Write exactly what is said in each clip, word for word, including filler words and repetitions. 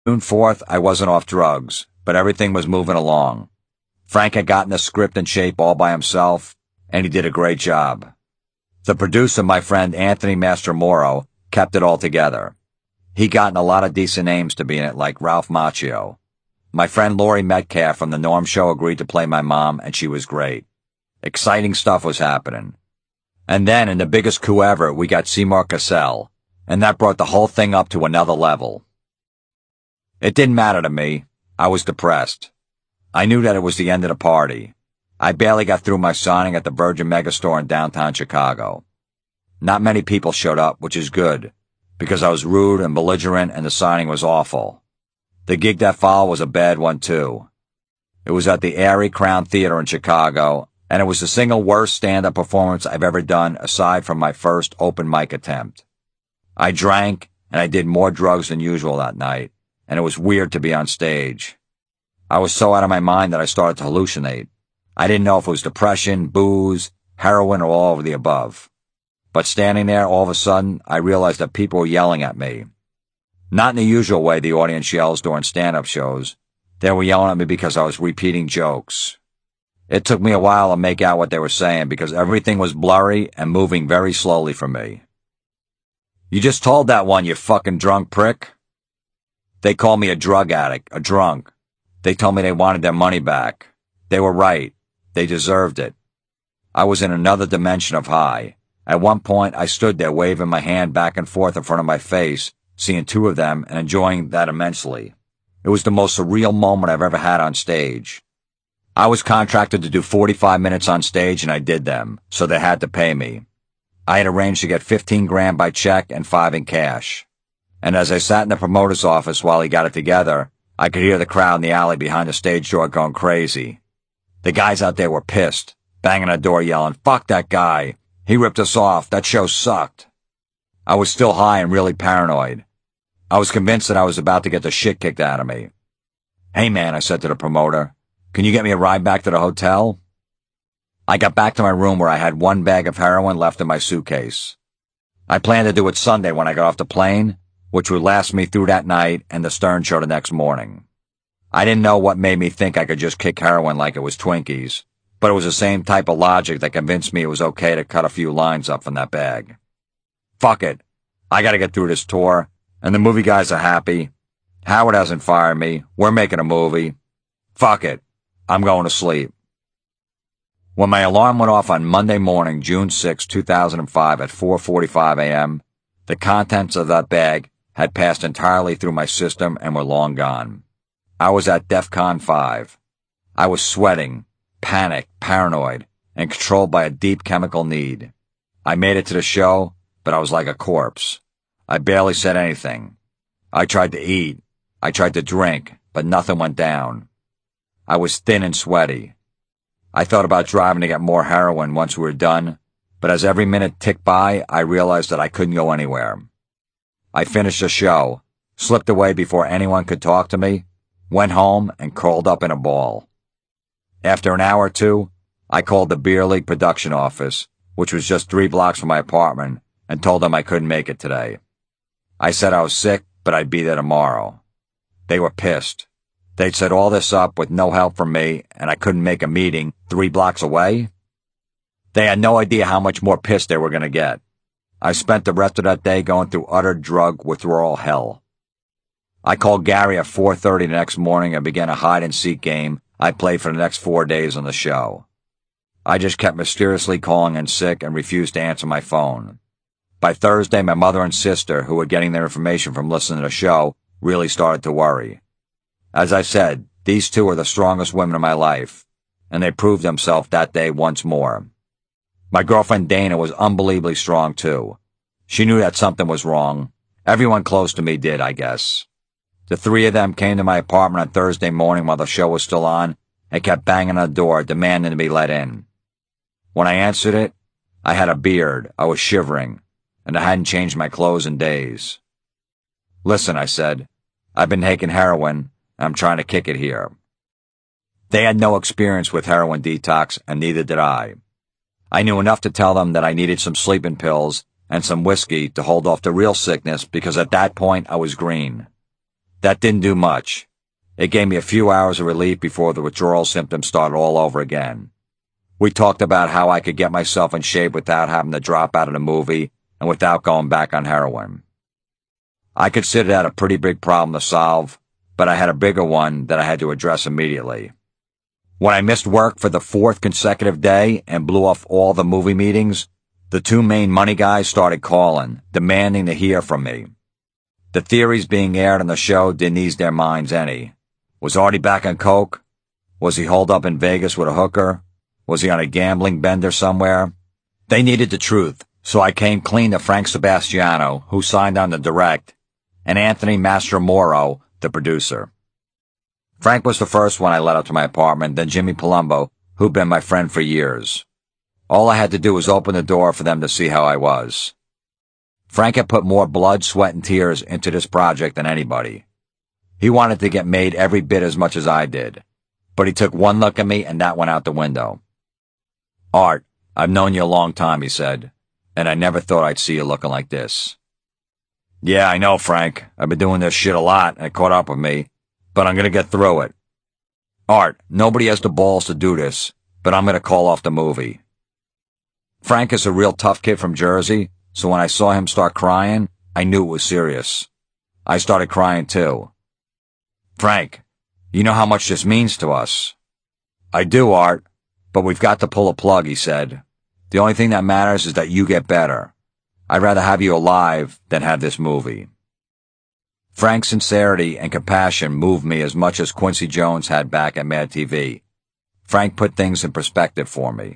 June fourth, I wasn't off drugs, but everything was moving along. Frank had gotten the script in shape all by himself, and he did a great job. The producer, my friend Anthony Mastromoro, kept it all together. He'd gotten a lot of decent names to be in it, like Ralph Macchio. My friend Laurie Metcalf from The Norm Show agreed to play my mom, and she was great. Exciting stuff was happening. And then, in the biggest coup ever, we got Seymour Cassell, and that brought the whole thing up to another level. It didn't matter to me. I was depressed. I knew that it was the end of the party. I barely got through my signing at the Virgin Megastore in downtown Chicago. Not many people showed up, which is good, because I was rude and belligerent and the signing was awful. The gig that followed was a bad one, too. It was at the Arie Crown Theater in Chicago, and it was the single worst stand-up performance I've ever done aside from my first open mic attempt. I drank, and I did more drugs than usual that night, and it was weird to be on stage. I was so out of my mind that I started to hallucinate. I didn't know if it was depression, booze, heroin, or all of the above. But standing there, all of a sudden, I realized that people were yelling at me. Not in the usual way the audience yells during stand-up shows. They were yelling at me because I was repeating jokes. It took me a while to make out what they were saying because everything was blurry and moving very slowly for me. "You just told that one, you fucking drunk prick." They called me a drug addict, a drunk. They told me they wanted their money back. They were right. They deserved it. I was in another dimension of high. At one point, I stood there waving my hand back and forth in front of my face, seeing two of them and enjoying that immensely. It was the most surreal moment I've ever had on stage. I was contracted to do forty-five minutes on stage and I did them, so they had to pay me. I had arranged to get fifteen grand by check and five in cash. And as I sat in the promoter's office while he got it together, I could hear the crowd in the alley behind the stage door going crazy. The guys out there were pissed, banging on the door yelling, "Fuck that guy. He ripped us off. That show sucked." I was still high and really paranoid. I was convinced that I was about to get the shit kicked out of me. "Hey man," I said to the promoter, "can you get me a ride back to the hotel?" I got back to my room where I had one bag of heroin left in my suitcase. I planned to do it Sunday when I got off the plane, which would last me through that night and the Stern Show the next morning. I didn't know what made me think I could just kick heroin like it was Twinkies, but it was the same type of logic that convinced me it was okay to cut a few lines up from that bag. Fuck it. I gotta get through this tour, and the movie guys are happy. Howard hasn't fired me. We're making a movie. Fuck it. I'm going to sleep. When my alarm went off on Monday morning, June sixth, two thousand five at four forty-five a m, the contents of that bag had passed entirely through my system and were long gone. I was at DEFCON five. I was sweating, panicked, paranoid, and controlled by a deep chemical need. I made it to the show, but I was like a corpse. I barely said anything. I tried to eat. I tried to drink, but nothing went down. I was thin and sweaty. I thought about driving to get more heroin once we were done, but as every minute ticked by, I realized that I couldn't go anywhere. I finished the show, slipped away before anyone could talk to me, went home, and curled up in a ball. After an hour or two, I called the Beer League production office, which was just three blocks from my apartment, and told them I couldn't make it today. I said I was sick, but I'd be there tomorrow. They were pissed. They'd set all this up with no help from me, and I couldn't make a meeting three blocks away? They had no idea how much more pissed they were going to get. I spent the rest of that day going through utter drug withdrawal hell. I called Gary at four thirty the next morning and began a hide-and-seek game I played for the next four days on the show. I just kept mysteriously calling in sick and refused to answer my phone. By Thursday, my mother and sister, who were getting their information from listening to the show, really started to worry. As I said, these two are the strongest women in my life, and they proved themselves that day once more. My girlfriend Dana was unbelievably strong, too. She knew that something was wrong. Everyone close to me did, I guess. The three of them came to my apartment on Thursday morning while the show was still on and kept banging on the door, demanding to be let in. When I answered it, I had a beard, I was shivering, and I hadn't changed my clothes in days. "Listen," I said, "I've been taking heroin, and I'm trying to kick it here." They had no experience with heroin detox, and neither did I. I knew enough to tell them that I needed some sleeping pills and some whiskey to hold off the real sickness because at that point I was green. That didn't do much. It gave me a few hours of relief before the withdrawal symptoms started all over again. We talked about how I could get myself in shape without having to drop out of the movie and without going back on heroin. I considered that a pretty big problem to solve, but I had a bigger one that I had to address immediately. When I missed work for the fourth consecutive day and blew off all the movie meetings, the two main money guys started calling, demanding to hear from me. The theories being aired on the show didn't ease their minds any. Was Artie back on coke? Was he holed up in Vegas with a hooker? Was he on a gambling bender somewhere? They needed the truth, so I came clean to Frank Sebastiano, who signed on to direct, and Anthony Mastromoro, the producer. Frank was the first one I let up to my apartment, then Jimmy Palumbo, who'd been my friend for years. All I had to do was open the door for them to see how I was. Frank had put more blood, sweat, and tears into this project than anybody. He wanted to get made every bit as much as I did, but he took one look at me and that went out the window. Art, I've known you a long time, he said, and I never thought I'd see you looking like this. Yeah, I know, Frank. I've been doing this shit a lot, and it caught up with me, but I'm gonna get through it. Art, nobody has the balls to do this, but I'm gonna call off the movie. Frank is a real tough kid from Jersey, so when I saw him start crying, I knew it was serious. I started crying too. Frank, you know how much this means to us. I do, Art, but we've got to pull a plug, he said. The only thing that matters is that you get better. I'd rather have you alive than have this movie. Frank's sincerity and compassion moved me as much as Quincy Jones had back at Mad T V. Frank put things in perspective for me.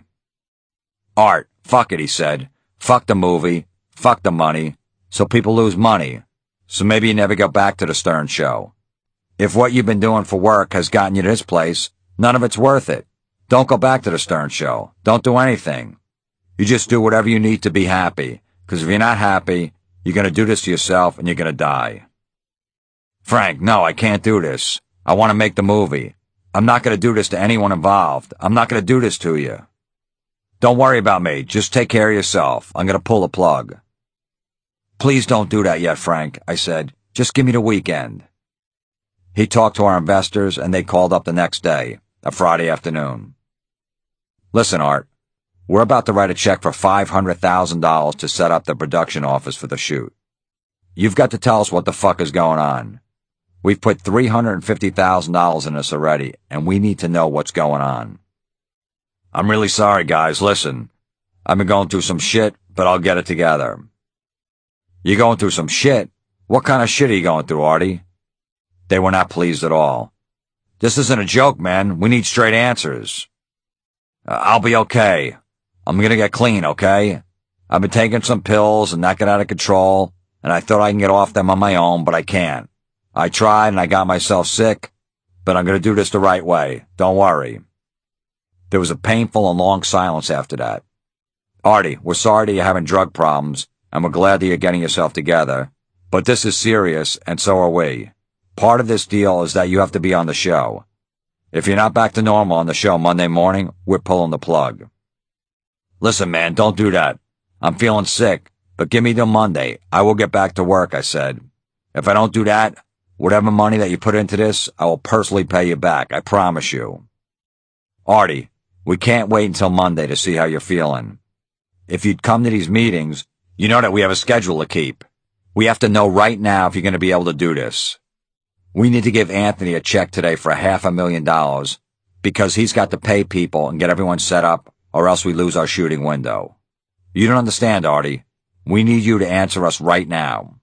Art, fuck it, he said. Fuck the movie. Fuck the money. So people lose money. So maybe you never go back to the Stern Show. If what you've been doing for work has gotten you to this place, none of it's worth it. Don't go back to the Stern Show. Don't do anything. You just do whatever you need to be happy, because if you're not happy, you're going to do this to yourself and you're going to die. Frank, no, I can't do this. I want to make the movie. I'm not going to do this to anyone involved. I'm not going to do this to you. Don't worry about me. Just take care of yourself. I'm going to pull the plug. Please don't do that yet, Frank, I said. Just give me the weekend. He talked to our investors, and they called up the next day, a Friday afternoon. Listen, Art, we're about to write a check for five hundred thousand dollars to set up the production office for the shoot. You've got to tell us what the fuck is going on. We've put three hundred fifty thousand dollars in this already, and we need to know what's going on. I'm really sorry, guys. Listen, I've been going through some shit, but I'll get it together. You're going through some shit? What kind of shit are you going through, Artie? They were not pleased at all. This isn't a joke, man. We need straight answers. Uh, I'll be okay. I'm gonna get clean, okay? I've been taking some pills and not get out of control, and I thought I can get off them on my own, but I can't. I tried and I got myself sick, but I'm gonna do this the right way. Don't worry. There was a painful and long silence after that. Artie, we're sorry that you're having drug problems, and we're glad that you're getting yourself together, but this is serious, and so are we. Part of this deal is that you have to be on the show. If you're not back to normal on the show Monday morning, we're pulling the plug. Listen, man, don't do that. I'm feeling sick, but give me till Monday. I will get back to work, I said. If I don't do that, whatever money that you put into this, I will personally pay you back, I promise you. Artie, we can't wait until Monday to see how you're feeling. If you'd come to these meetings, you know that we have a schedule to keep. We have to know right now if you're going to be able to do this. We need to give Anthony a check today for a half a million dollars because he's got to pay people and get everyone set up or else we lose our shooting window. You don't understand, Artie. We need you to answer us right now.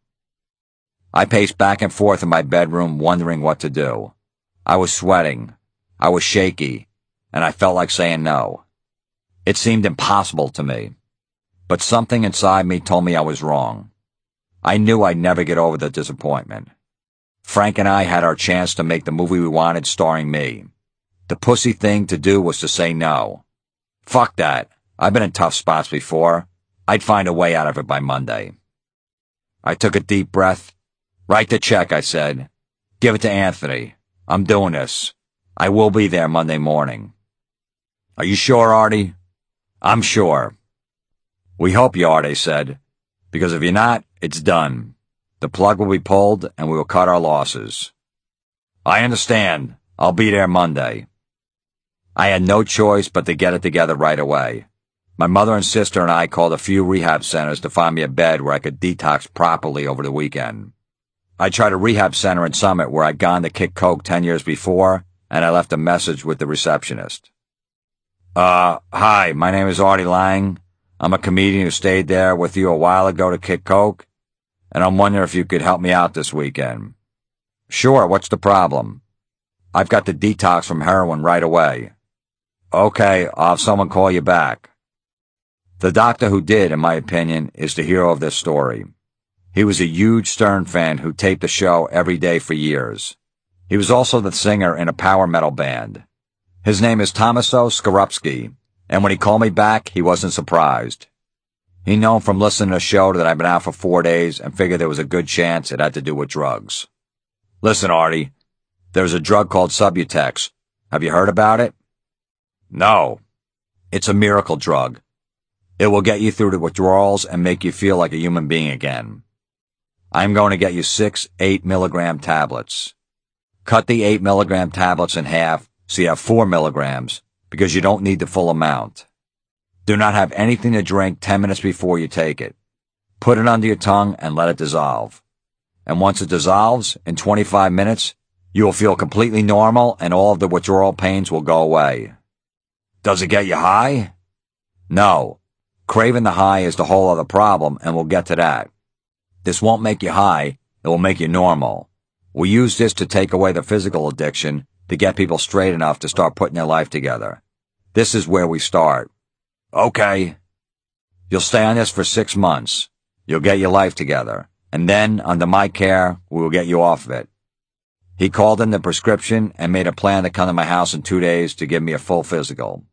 I paced back and forth in my bedroom wondering what to do. I was sweating. I was shaky. And I felt like saying no. It seemed impossible to me. But something inside me told me I was wrong. I knew I'd never get over the disappointment. Frank and I had our chance to make the movie we wanted starring me. The pussy thing to do was to say no. Fuck that. I've been in tough spots before. I'd find a way out of it by Monday. I took a deep breath. Write the check, I said. Give it to Anthony. I'm doing this. I will be there Monday morning. Are you sure, Artie? I'm sure. We hope you are, they said. Because if you're not, it's done. The plug will be pulled and we will cut our losses. I understand. I'll be there Monday. I had no choice but to get it together right away. My mother and sister and I called a few rehab centers to find me a bed where I could detox properly over the weekend. I tried a rehab center in Summit where I'd gone to kick coke ten years before, and I left a message with the receptionist. Uh, hi, my name is Artie Lang. I'm a comedian who stayed there with you a while ago to kick coke, and I'm wondering if you could help me out this weekend. Sure, what's the problem? I've got to detox from heroin right away. Okay, I'll have someone call you back. The doctor who did, in my opinion, is the hero of this story. He was a huge Stern fan who taped the show every day for years. He was also the singer in a power metal band. His name is Tomaso Skorupski, and when he called me back, he wasn't surprised. He knew from listening to the show that I'd been out for four days and figured there was a good chance it had to do with drugs. Listen, Artie, there's a drug called Subutex. Have you heard about it? No. It's a miracle drug. It will get you through the withdrawals and make you feel like a human being again. I'm going to get you six eight milligram tablets. Cut the eight milligram tablets in half so you have four milligrams because you don't need the full amount. Do not have anything to drink ten minutes before you take it. Put it under your tongue and let it dissolve. And once it dissolves, in twenty-five minutes, you will feel completely normal and all of the withdrawal pains will go away. Does it get you high? No. Craving the high is the whole other problem, and we'll get to that. This won't make you high, it will make you normal. We use this to take away the physical addiction to get people straight enough to start putting their life together. This is where we start. Okay. You'll stay on this for six months. You'll get your life together, and then, under my care, we will get you off of it. He called in the prescription and made a plan to come to my house in two days to give me a full physical.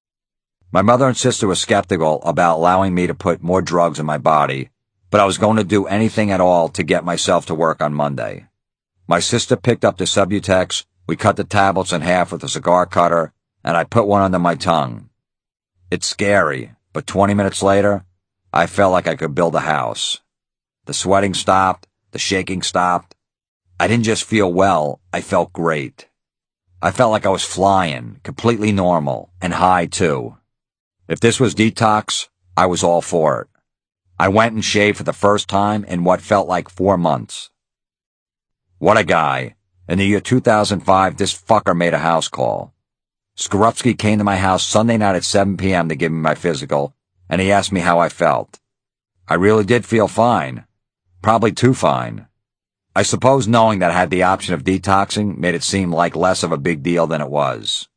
My mother and sister were skeptical about allowing me to put more drugs in my body, but I was going to do anything at all to get myself to work on Monday. My sister picked up the Subutex, we cut the tablets in half with a cigar cutter, and I put one under my tongue. It's scary, but twenty minutes later, I felt like I could build a house. The sweating stopped, the shaking stopped. I didn't just feel well, I felt great. I felt like I was flying, completely normal, and high too. If this was detox, I was all for it. I went and shaved for the first time in what felt like four months. What a guy. In the year two thousand five, this fucker made a house call. Skorupski came to my house Sunday night at seven p.m. to give me my physical, and he asked me how I felt. I really did feel fine. Probably too fine. I suppose knowing that I had the option of detoxing made it seem like less of a big deal than it was.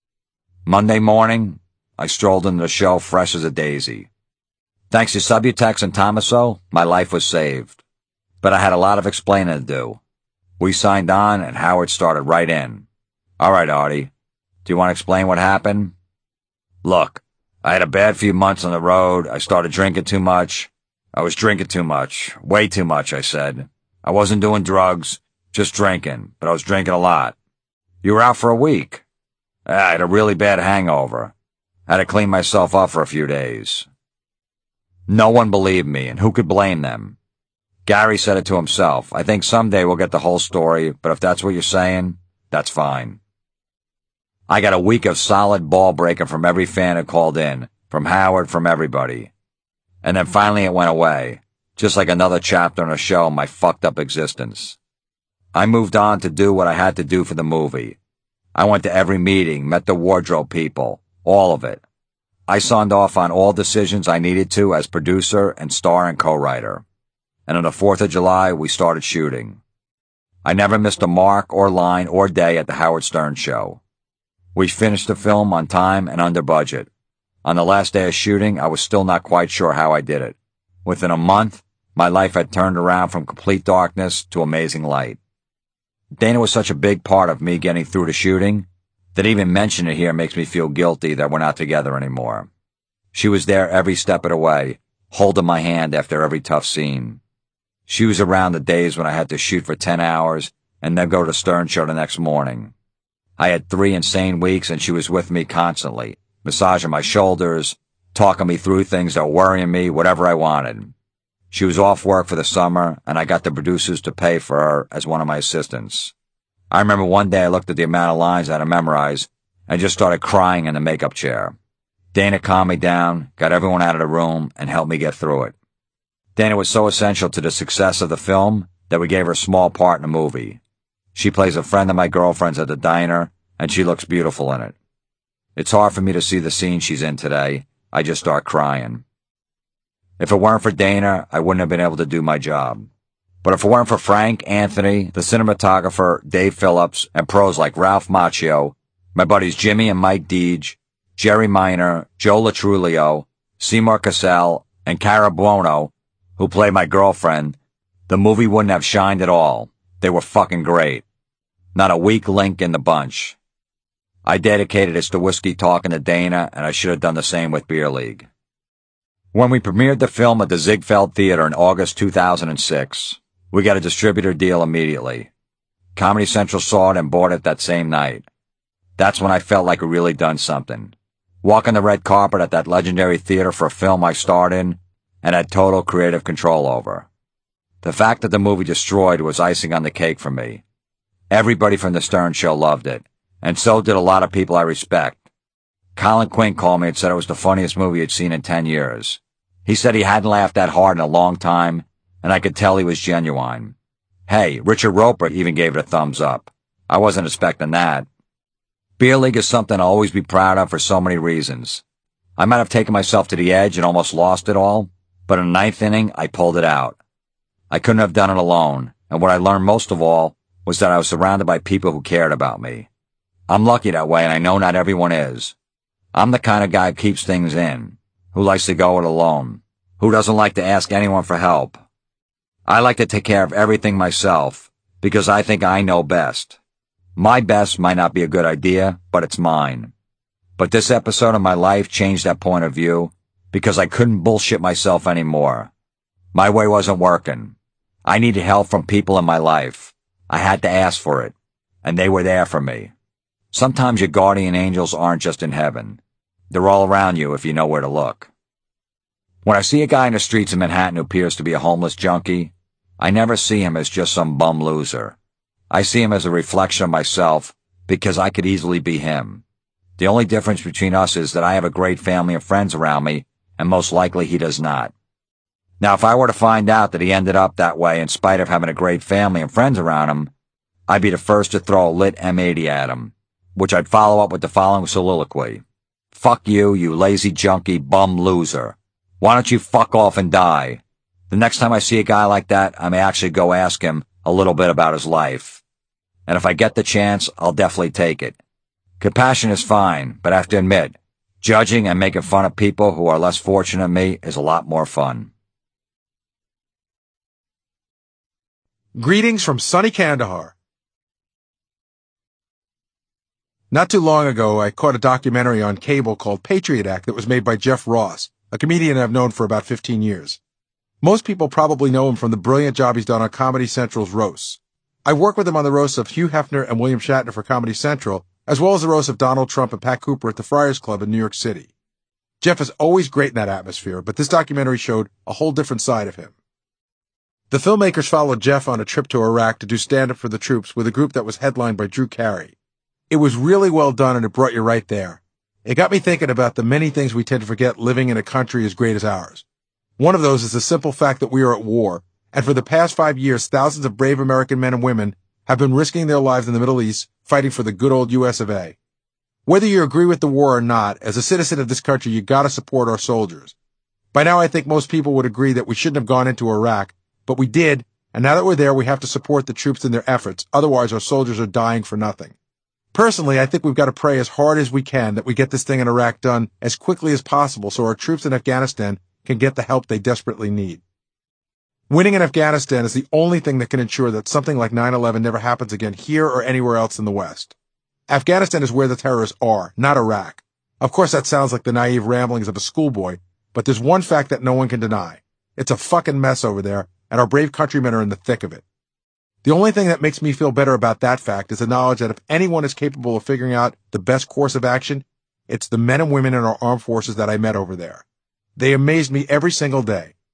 Monday morning, I strolled into the show fresh as a daisy. Thanks to Subutex and Tomaso, my life was saved. But I had a lot of explaining to do. We signed on, and Howard started right in. All right, Artie. Do you want to explain what happened? Look, I had a bad few months on the road. I started drinking too much. I was drinking too much. Way too much, I said. I wasn't doing drugs, just drinking, but I was drinking a lot. You were out for a week. I had a really bad hangover. I had to clean myself up for a few days. No one believed me, and who could blame them? Gary said it to himself. I think someday we'll get the whole story, but if that's what you're saying, that's fine. I got a week of solid ball breaking from every fan who called in, from Howard, from everybody. And then finally it went away, just like another chapter in a show in my fucked up existence. I moved on to do what I had to do for the movie. I went to every meeting, met the wardrobe people, all of it. I signed off on all decisions I needed to as producer and star and co-writer. And on the fourth of July, we started shooting. I never missed a mark or line or day at the Howard Stern Show. We finished the film on time and under budget. On the last day of shooting, I was still not quite sure how I did it. Within a month, my life had turned around from complete darkness to amazing light. Dana was such a big part of me getting through the shooting that even mentioning it here makes me feel guilty that we're not together anymore. She was there every step of the way, holding my hand after every tough scene. She was around the days when I had to shoot for ten hours and then go to Stern Show the next morning. I had three insane weeks and she was with me constantly, massaging my shoulders, talking me through things that were worrying me, whatever I wanted. She was off work for the summer, and I got the producers to pay for her as one of my assistants. I remember one day I looked at the amount of lines I had to memorize and just started crying in the makeup chair. Dana calmed me down, got everyone out of the room, and helped me get through it. Dana was so essential to the success of the film that we gave her a small part in the movie. She plays a friend of my girlfriend's at the diner, and she looks beautiful in it. It's hard for me to see the scene she's in today. I just start crying. If it weren't for Dana, I wouldn't have been able to do my job. But if it weren't for Frank, Anthony, the cinematographer, Dave Phillips, and pros like Ralph Macchio, my buddies Jimmy and Mike Deege, Jerry Minor, Joe Latrulio, Seymour Cassell, and Cara Buono, who played my girlfriend, the movie wouldn't have shined at all. They were fucking great. Not a weak link in the bunch. I dedicated this to Whiskey Talking to Dana, and I should have done the same with Beer League. When we premiered the film at the Ziegfeld Theater in August two thousand six, we got a distributor deal immediately. Comedy Central saw it and bought it that same night. That's when I felt like we really done something. Walking the red carpet at that legendary theater for a film I starred in and had total creative control over. The fact that the movie destroyed was icing on the cake for me. Everybody from the Stern Show loved it, and so did a lot of people I respect. Colin Quinn called me and said it was the funniest movie he'd seen in ten years. He said he hadn't laughed that hard in a long time, and I could tell he was genuine. Hey, Richard Roper even gave it a thumbs up. I wasn't expecting that. Beer League is something I'll always be proud of for so many reasons. I might have taken myself to the edge and almost lost it all, but in the ninth inning, I pulled it out. I couldn't have done it alone, and what I learned most of all was that I was surrounded by people who cared about me. I'm lucky that way, and I know not everyone is. I'm the kind of guy who keeps things in, who likes to go it alone, who doesn't like to ask anyone for help. I like to take care of everything myself, because I think I know best. My best might not be a good idea, but it's mine. But this episode of my life changed that point of view, because I couldn't bullshit myself anymore. My way wasn't working. I needed help from people in my life. I had to ask for it, and they were there for me. Sometimes your guardian angels aren't just in heaven. They're all around you if you know where to look. When I see a guy in the streets of Manhattan who appears to be a homeless junkie, I never see him as just some bum loser. I see him as a reflection of myself because I could easily be him. The only difference between us is that I have a great family and friends around me, and most likely he does not. Now, if I were to find out that he ended up that way in spite of having a great family and friends around him, I'd be the first to throw a lit M eighty at him, which I'd follow up with the following soliloquy. Fuck you, you lazy junkie bum loser. Why don't you fuck off and die? The next time I see a guy like that, I may actually go ask him a little bit about his life. And if I get the chance, I'll definitely take it. Compassion is fine, but I have to admit, judging and making fun of people who are less fortunate than me is a lot more fun. Greetings from sunny Kandahar. Not too long ago, I caught a documentary on cable called Patriot Act that was made by Jeff Ross, a comedian I've known for about fifteen years. Most people probably know him from the brilliant job he's done on Comedy Central's roasts. I worked with him on the roasts of Hugh Hefner and William Shatner for Comedy Central, as well as the roast of Donald Trump and Pat Cooper at the Friars Club in New York City. Jeff is always great in that atmosphere, but this documentary showed a whole different side of him. The filmmakers followed Jeff on a trip to Iraq to do stand-up for the troops with a group that was headlined by Drew Carey. It was really well done, and it brought you right there. It got me thinking about the many things we tend to forget living in a country as great as ours. One of those is the simple fact that we are at war, and for the past five years, thousands of brave American men and women have been risking their lives in the Middle East, fighting for the good old U S of A. Whether you agree with the war or not, as a citizen of this country, you gotta support our soldiers. By now, I think most people would agree that we shouldn't have gone into Iraq, but we did, and now that we're there, we have to support the troops in their efforts. Otherwise, our soldiers are dying for nothing. Personally, I think we've got to pray as hard as we can that we get this thing in Iraq done as quickly as possible so our troops in Afghanistan can get the help they desperately need. Winning in Afghanistan is the only thing that can ensure that something like nine eleven never happens again here or anywhere else in the West. Afghanistan is where the terrorists are, not Iraq. Of course, that sounds like the naive ramblings of a schoolboy, but there's one fact that no one can deny. It's a fucking mess over there, and our brave countrymen are in the thick of it. The only thing that makes me feel better about that fact is the knowledge that if anyone is capable of figuring out the best course of action, it's the men and women in our armed forces that I met over there. They amazed me every single day.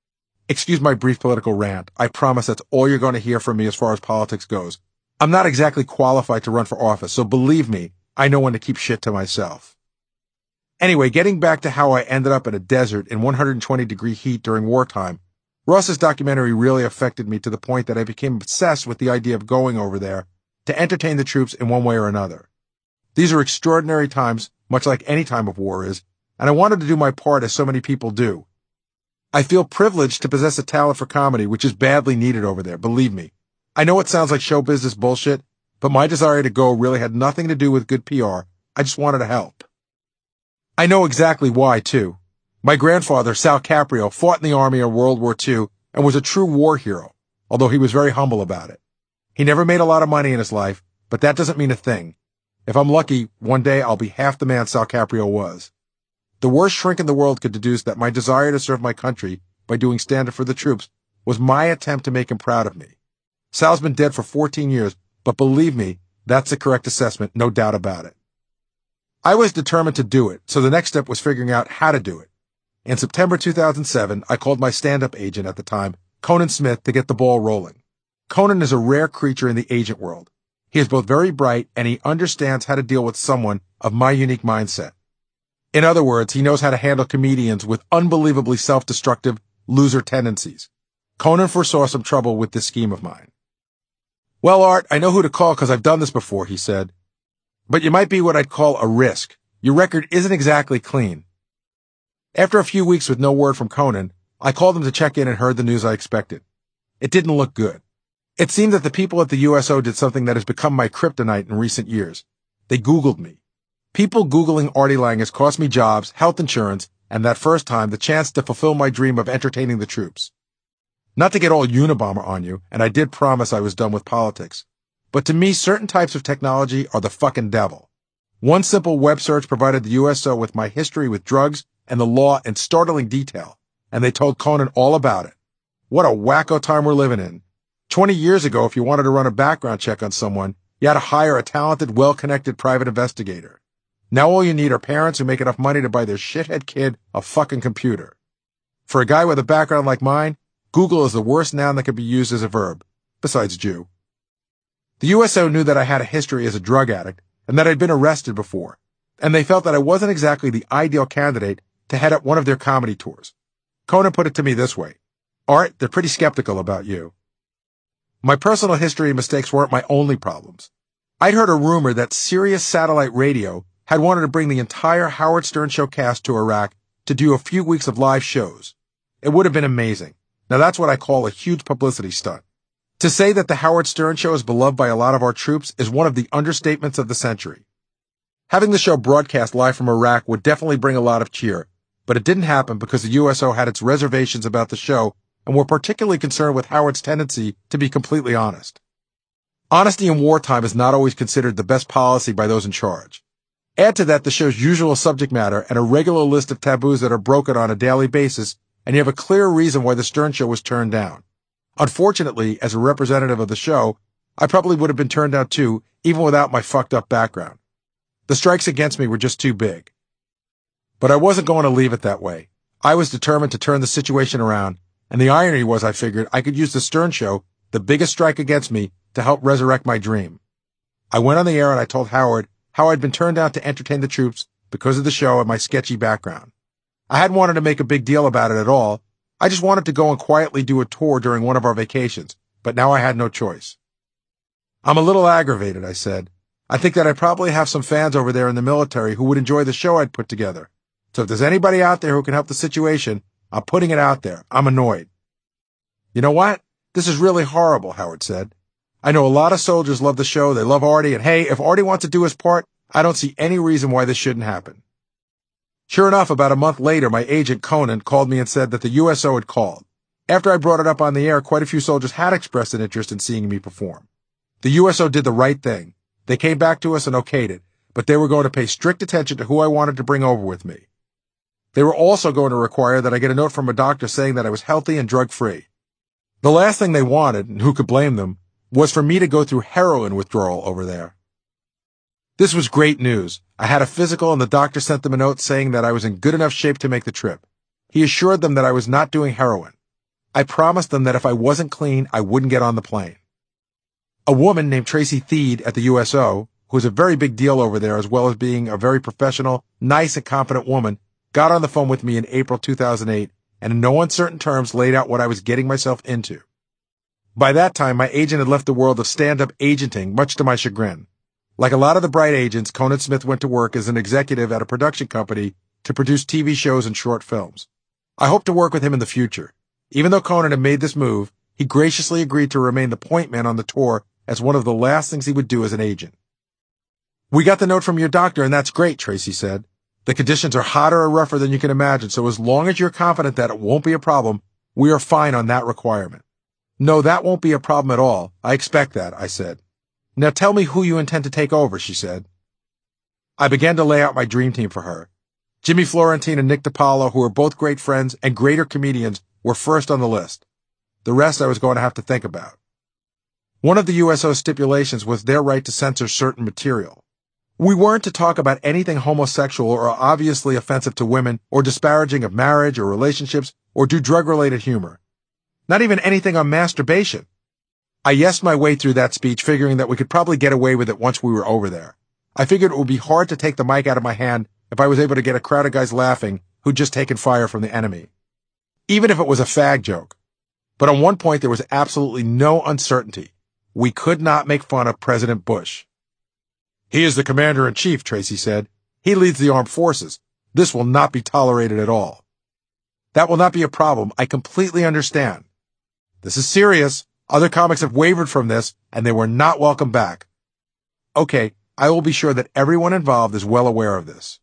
Excuse my brief political rant. I promise that's all you're going to hear from me as far as politics goes. I'm not exactly qualified to run for office, so believe me, I know when to keep shit to myself. Anyway, getting back to how I ended up in a desert in one hundred twenty degree heat during wartime, Ross's documentary really affected me to the point that I became obsessed with the idea of going over there to entertain the troops in one way or another. These are extraordinary times, much like any time of war is, and I wanted to do my part as so many people do. I feel privileged to possess a talent for comedy, which is badly needed over there, believe me. I know it sounds like show business bullshit, but my desire to go really had nothing to do with good P R. I just wanted to help. I know exactly why, too. My grandfather, Sal Caprio, fought in the Army in World War Two and was a true war hero, although he was very humble about it. He never made a lot of money in his life, but that doesn't mean a thing. If I'm lucky, one day I'll be half the man Sal Caprio was. The worst shrink in the world could deduce that my desire to serve my country by doing stand-up for the troops was my attempt to make him proud of me. Sal's been dead for fourteen years, but believe me, that's the correct assessment, no doubt about it. I was determined to do it, so the next step was figuring out how to do it. In September two thousand seven, I called my stand-up agent at the time, Conan Smith, to get the ball rolling. Conan is a rare creature in the agent world. He is both very bright and he understands how to deal with someone of my unique mindset. In other words, he knows how to handle comedians with unbelievably self-destructive loser tendencies. Conan foresaw some trouble with this scheme of mine. Well, Art, I know who to call because I've done this before, he said. But you might be what I'd call a risk. Your record isn't exactly clean. After a few weeks with no word from Conan, I called him to check in and heard the news I expected. It didn't look good. It seemed that the people at the U S O did something that has become my kryptonite in recent years. They Googled me. People Googling Artie Lang has cost me jobs, health insurance, and that first time, the chance to fulfill my dream of entertaining the troops. Not to get all Unabomber on you, and I did promise I was done with politics, but to me, certain types of technology are the fucking devil. One simple web search provided the U S O with my history with drugs and the law in startling detail, and they told Conan all about it. What a wacko time we're living in. Twenty years ago, if you wanted to run a background check on someone, you had to hire a talented, well-connected private investigator. Now all you need are parents who make enough money to buy their shithead kid a fucking computer. For a guy with a background like mine, Google is the worst noun that could be used as a verb, besides Jew. The U S O knew that I had a history as a drug addict and that I'd been arrested before, and they felt that I wasn't exactly the ideal candidate to head up one of their comedy tours. Conan put it to me this way: Art, they're pretty skeptical about you. My personal history and mistakes weren't my only problems. I'd heard a rumor that Sirius Satellite Radio had wanted to bring the entire Howard Stern Show cast to Iraq to do a few weeks of live shows. It would have been amazing. Now that's what I call a huge publicity stunt. To say that the Howard Stern Show is beloved by a lot of our troops is one of the understatements of the century. Having the show broadcast live from Iraq would definitely bring a lot of cheer, but it didn't happen because the U S O had its reservations about the show and were particularly concerned with Howard's tendency to be completely honest. Honesty in wartime is not always considered the best policy by those in charge. Add to that the show's usual subject matter and a regular list of taboos that are broken on a daily basis, and you have a clear reason why the Stern Show was turned down. Unfortunately, as a representative of the show, I probably would have been turned down too, even without my fucked up background. The strikes against me were just too big. But I wasn't going to leave it that way. I was determined to turn the situation around, and the irony was I figured I could use the Stern Show, the biggest strike against me, to help resurrect my dream. I went on the air and I told Howard how I'd been turned down to entertain the troops because of the show and my sketchy background. I hadn't wanted to make a big deal about it at all. I just wanted to go and quietly do a tour during one of our vacations, but now I had no choice. I'm a little aggravated, I said. I think that I probably have some fans over there in the military who would enjoy the show I'd put together. So if there's anybody out there who can help the situation, I'm putting it out there. I'm annoyed. You know what? This is really horrible, Howard said. I know a lot of soldiers love the show. They love Artie. And hey, if Artie wants to do his part, I don't see any reason why this shouldn't happen. Sure enough, about a month later, my agent, Conan, called me and said that the U S O had called. After I brought it up on the air, quite a few soldiers had expressed an interest in seeing me perform. The U S O did the right thing. They came back to us and okayed it, but they were going to pay strict attention to who I wanted to bring over with me. They were also going to require that I get a note from a doctor saying that I was healthy and drug-free. The last thing they wanted, and who could blame them, was for me to go through heroin withdrawal over there. This was great news. I had a physical and the doctor sent them a note saying that I was in good enough shape to make the trip. He assured them that I was not doing heroin. I promised them that if I wasn't clean, I wouldn't get on the plane. A woman named Tracy Theed at the U S O, who's a very big deal over there as well as being a very professional, nice and competent woman, got on the phone with me in April two thousand eight and in no uncertain terms laid out what I was getting myself into. By that time, my agent had left the world of stand-up agenting, much to my chagrin. Like a lot of the bright agents, Conan Smith went to work as an executive at a production company to produce T V shows and short films. I hope to work with him in the future. Even though Conan had made this move, he graciously agreed to remain the point man on the tour as one of the last things he would do as an agent. We got the note from your doctor, and that's great, Tracy said. The conditions are hotter or rougher than you can imagine, so as long as you're confident that it won't be a problem, we are fine on that requirement. No, that won't be a problem at all. I expect that, I said. Now tell me who you intend to take over, she said. I began to lay out my dream team for her. Jimmy Florentine and Nick DiPaolo, who are both great friends and greater comedians, were first on the list. The rest I was going to have to think about. One of the U S O stipulations was their right to censor certain material. We weren't to talk about anything homosexual or obviously offensive to women or disparaging of marriage or relationships or do drug-related humor. Not even anything on masturbation. I yesed my way through that speech, figuring that we could probably get away with it once we were over there. I figured it would be hard to take the mic out of my hand if I was able to get a crowd of guys laughing who'd just taken fire from the enemy. Even if it was a fag joke. But on one point there was absolutely no uncertainty. We could not make fun of President Bush. He is the commander-in-chief, Tracy said. He leads the armed forces. This will not be tolerated at all. That will not be a problem. I completely understand. This is serious. Other comics have wavered from this, and they were not welcome back. Okay, I will be sure that everyone involved is well aware of this.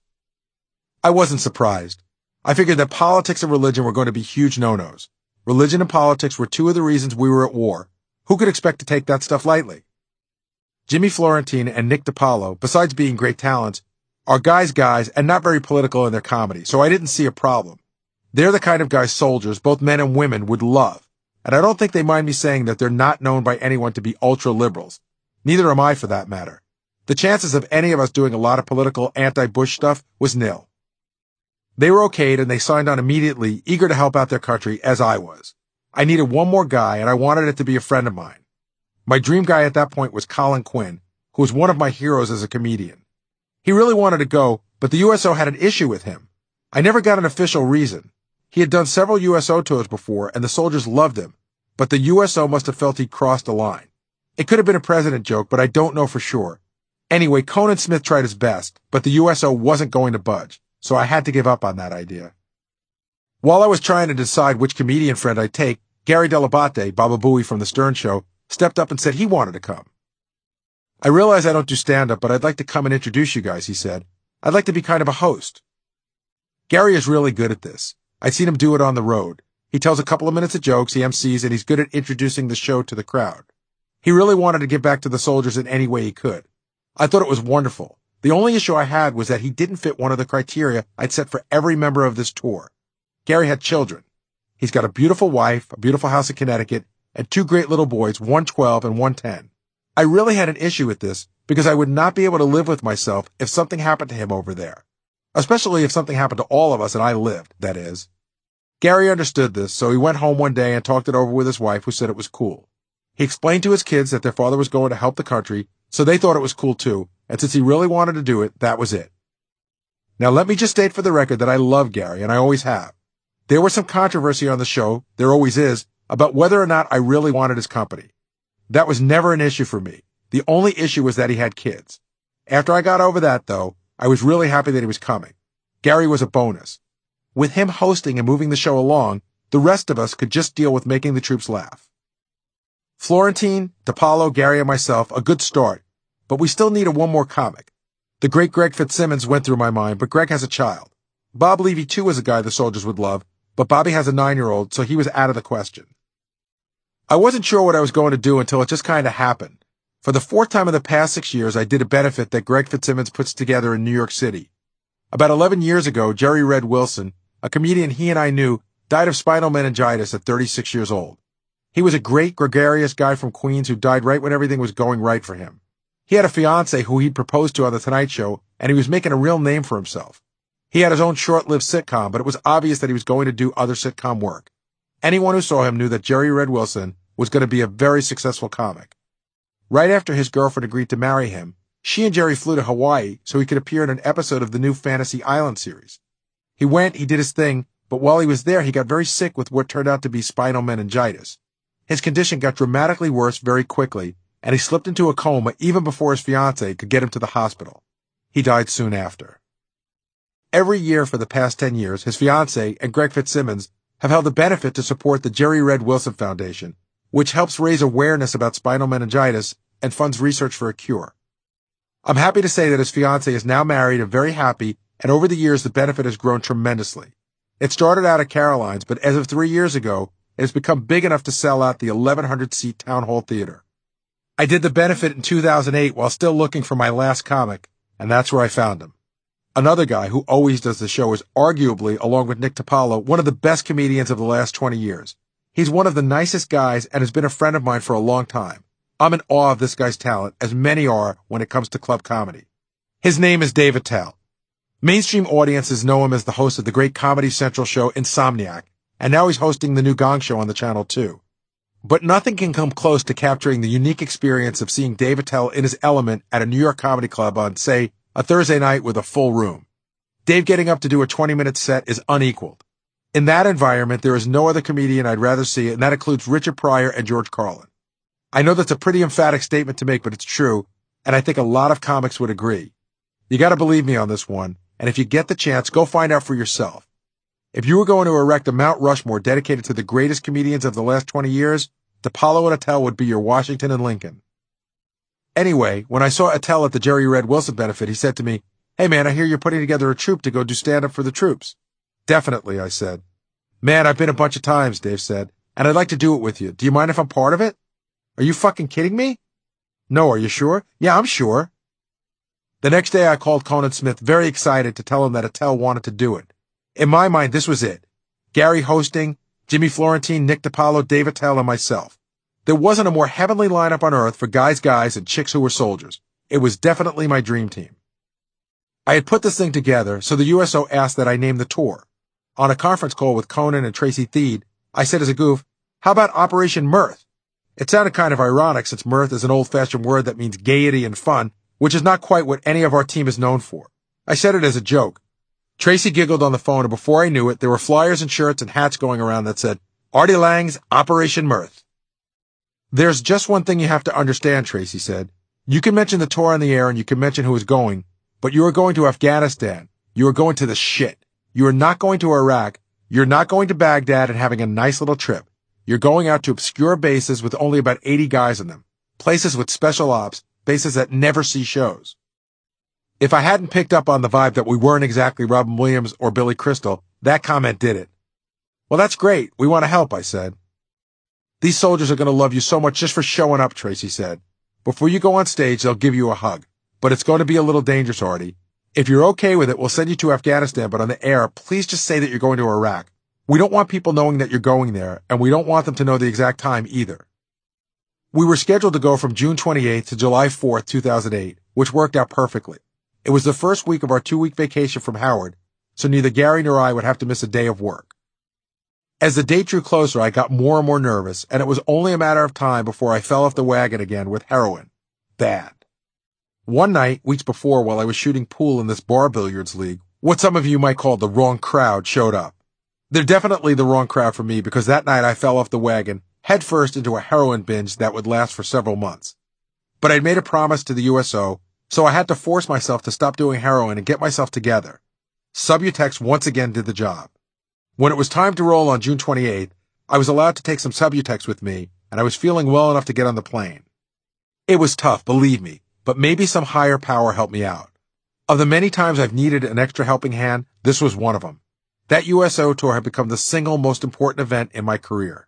I wasn't surprised. I figured that politics and religion were going to be huge no-nos. Religion and politics were two of the reasons we were at war. Who could expect to take that stuff lightly? Jimmy Florentine and Nick DiPaolo, besides being great talents, are guys guys and not very political in their comedy, so I didn't see a problem. They're the kind of guys soldiers, both men and women, would love. And I don't think they mind me saying that they're not known by anyone to be ultra-liberals. Neither am I, for that matter. The chances of any of us doing a lot of political anti-Bush stuff was nil. They were okayed and they signed on immediately, eager to help out their country, as I was. I needed one more guy, and I wanted it to be a friend of mine. My dream guy at that point was Colin Quinn, who was one of my heroes as a comedian. He really wanted to go, but the U S O had an issue with him. I never got an official reason. He had done several U S O tours before, and the soldiers loved him, but the U S O must have felt he'd crossed a line. It could have been a president joke, but I don't know for sure. Anyway, Conan Smith tried his best, but the U S O wasn't going to budge, so I had to give up on that idea. While I was trying to decide which comedian friend I'd take, Gary Dell'Abate, Baba Booey from The Stern Show, stepped up and said he wanted to come. I realize I don't do stand-up, but I'd like to come and introduce you guys, he said. I'd like to be kind of a host. Gary is really good at this. I've seen him do it on the road. He tells a couple of minutes of jokes, he M Cs, and he's good at introducing the show to the crowd. He really wanted to give back to the soldiers in any way he could. I thought it was wonderful. The only issue I had was that he didn't fit one of the criteria I'd set for every member of this tour. Gary had children. He's got a beautiful wife, a beautiful house in Connecticut, and two great little boys, one twelve and one ten. I really had an issue with this because I would not be able to live with myself if something happened to him over there. Especially if something happened to all of us and I lived, that is. Gary understood this, so he went home one day and talked it over with his wife, who said it was cool. He explained to his kids that their father was going to help the country, so they thought it was cool too, and since he really wanted to do it, that was it. Now let me just state for the record that I love Gary, and I always have. There was some controversy on the show, there always is, about whether or not I really wanted his company. That was never an issue for me. The only issue was that he had kids. After I got over that, though, I was really happy that he was coming. Gary was a bonus. With him hosting and moving the show along, the rest of us could just deal with making the troops laugh. Florentine, DiPaolo, Gary, and myself, a good start, but we still needed one more comic. The great Greg Fitzsimmons went through my mind, but Greg has a child. Bob Levy, too, is a guy the soldiers would love, but Bobby has a nine-year-old, so he was out of the question. I wasn't sure what I was going to do until it just kind of happened. For the fourth time in the past six years, I did a benefit that Greg Fitzsimmons puts together in New York City. About eleven years ago, Jerry Red Wilson, a comedian he and I knew, died of spinal meningitis at thirty-six years old. He was a great, gregarious guy from Queens who died right when everything was going right for him. He had a fiancée who he'd proposed to on The Tonight Show, and he was making a real name for himself. He had his own short-lived sitcom, but it was obvious that he was going to do other sitcom work. Anyone who saw him knew that Jerry Red Wilson was going to be a very successful comic. Right after his girlfriend agreed to marry him, she and Jerry flew to Hawaii so he could appear in an episode of the new Fantasy Island series. He went, he did his thing, but while he was there, he got very sick with what turned out to be spinal meningitis. His condition got dramatically worse very quickly, and he slipped into a coma even before his fiancée could get him to the hospital. He died soon after. Every year for the past ten years, his fiancée and Greg Fitzsimmons have held a benefit to support the Jerry Red Wilson Foundation, which helps raise awareness about spinal meningitis and funds research for a cure. I'm happy to say that his fiancée is now married and very happy, and over the years the benefit has grown tremendously. It started out at Caroline's, but as of three years ago, it has become big enough to sell out the eleven hundred seat Town Hall Theater. I did the benefit in two thousand eight while still looking for my last comic, and that's where I found him. Another guy who always does the show is arguably, along with Nick DiPaolo, one of the best comedians of the last twenty years. He's one of the nicest guys and has been a friend of mine for a long time. I'm in awe of this guy's talent, as many are when it comes to club comedy. His name is Dave Attell. Mainstream audiences know him as the host of the great Comedy Central show Insomniac, and now he's hosting the new Gong Show on the channel too. But nothing can come close to capturing the unique experience of seeing Dave Attell in his element at a New York comedy club on, say, a Thursday night with a full room. Dave getting up to do a twenty-minute set is unequaled. In that environment, there is no other comedian I'd rather see, and that includes Richard Pryor and George Carlin. I know that's a pretty emphatic statement to make, but it's true, and I think a lot of comics would agree. You gotta believe me on this one, and if you get the chance, go find out for yourself. If you were going to erect a Mount Rushmore dedicated to the greatest comedians of the last twenty years, DiPaolo and Attell would be your Washington and Lincoln. Anyway, when I saw Attell at the Jerry Red Wilson benefit, he said to me, "Hey man, I hear you're putting together a troupe to go do stand-up for the troops." "Definitely," I said. "Man, I've been a bunch of times," Dave said, "and I'd like to do it with you. Do you mind if I'm part of it?" "Are you fucking kidding me?" "No, are you sure?" "Yeah, I'm sure." The next day I called Conan Smith very excited to tell him that Attell wanted to do it. In my mind, this was it. Gary hosting, Jimmy Florentine, Nick DiPaolo, Dave Attell, and myself. There wasn't a more heavenly lineup on earth for guys guys and chicks who were soldiers. It was definitely my dream team. I had put this thing together, so the U S O asked that I name the tour. On a conference call with Conan and Tracy Theed, I said as a goof, "How about Operation Mirth?" It sounded kind of ironic since mirth is an old-fashioned word that means gaiety and fun, which is not quite what any of our team is known for. I said it as a joke. Tracy giggled on the phone, and before I knew it, there were flyers and shirts and hats going around that said, "Artie Lange's Operation Mirth." "There's just one thing you have to understand," Tracy said. "You can mention the tour on the air and you can mention who is going, but you are going to Afghanistan. You are going to the shit. You are not going to Iraq. You're not going to Baghdad and having a nice little trip. You're going out to obscure bases with only about eighty guys in them. Places with special ops, bases that never see shows." If I hadn't picked up on the vibe that we weren't exactly Robin Williams or Billy Crystal, that comment did it. "Well, that's great. We want to help," I said. "These soldiers are going to love you so much just for showing up," Tracy said. "Before you go on stage, they'll give you a hug. But it's going to be a little dangerous, Artie. If you're okay with it, we'll send you to Afghanistan, but on the air, please just say that you're going to Iraq. We don't want people knowing that you're going there, and we don't want them to know the exact time either." We were scheduled to go from June twenty-eighth to July fourth, two thousand eight, which worked out perfectly. It was the first week of our two-week vacation from Howard, so neither Gary nor I would have to miss a day of work. As the date drew closer, I got more and more nervous, and it was only a matter of time before I fell off the wagon again with heroin. Bad. One night, weeks before, while I was shooting pool in this bar billiards league, what some of you might call the wrong crowd showed up. They're definitely the wrong crowd for me because that night I fell off the wagon headfirst into a heroin binge that would last for several months. But I'd made a promise to the U S O, so I had to force myself to stop doing heroin and get myself together. Subutex once again did the job. When it was time to roll on June twenty-eighth, I was allowed to take some Subutex with me, and I was feeling well enough to get on the plane. It was tough, believe me, but maybe some higher power helped me out. Of the many times I've needed an extra helping hand, this was one of them. That U S O tour had become the single most important event in my career.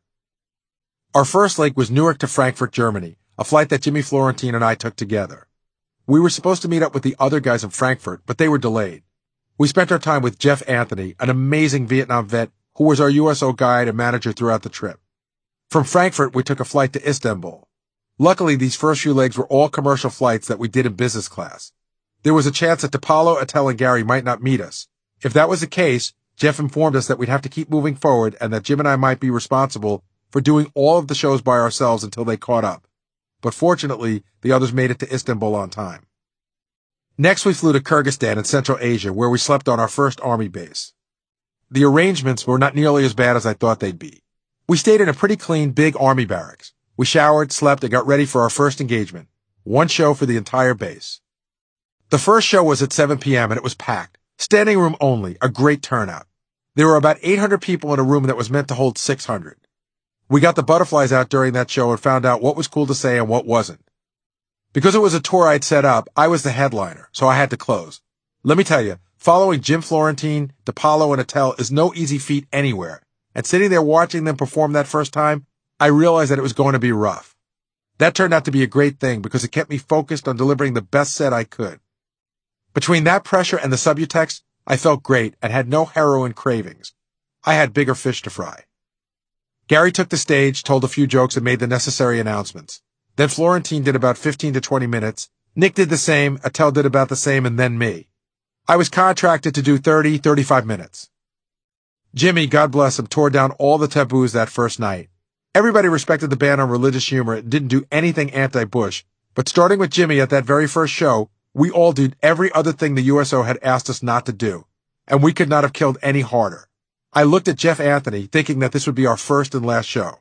Our first leg was Newark to Frankfurt, Germany, a flight that Jimmy Florentine and I took together. We were supposed to meet up with the other guys in Frankfurt, but they were delayed. We spent our time with Jeff Anthony, an amazing Vietnam vet who was our U S O guide and manager throughout the trip. From Frankfurt, we took a flight to Istanbul. Luckily, these first few legs were all commercial flights that we did in business class. There was a chance that DiPaolo, Attell, and Gary might not meet us. If that was the case, Jeff informed us that we'd have to keep moving forward and that Jim and I might be responsible for doing all of the shows by ourselves until they caught up. But fortunately, the others made it to Istanbul on time. Next, we flew to Kyrgyzstan in Central Asia, where we slept on our first army base. The arrangements were not nearly as bad as I thought they'd be. We stayed in a pretty clean, big army barracks. We showered, slept, and got ready for our first engagement. One show for the entire base. The first show was at seven p.m. and it was packed. Standing room only, a great turnout. There were about eight hundred people in a room that was meant to hold six hundred. We got the butterflies out during that show and found out what was cool to say and what wasn't. Because it was a tour I'd set up, I was the headliner, so I had to close. Let me tell you, following Jim Florentine, DePaulo, and Attell is no easy feat anywhere. And sitting there watching them perform that first time, I realized that it was going to be rough. That turned out to be a great thing because it kept me focused on delivering the best set I could. Between that pressure and the subutext, I felt great and had no heroin cravings. I had bigger fish to fry. Gary took the stage, told a few jokes, and made the necessary announcements. Then Florentine did about fifteen to twenty minutes. Nick did the same, Attell did about the same, and then me. I was contracted to do thirty, thirty-five minutes. Jimmy, God bless him, tore down all the taboos that first night. Everybody respected the band on religious humor and didn't do anything anti-Bush, but starting with Jimmy at that very first show, we all did every other thing the U S O had asked us not to do, and we could not have killed any harder. I looked at Jeff Anthony, thinking that this would be our first and last show.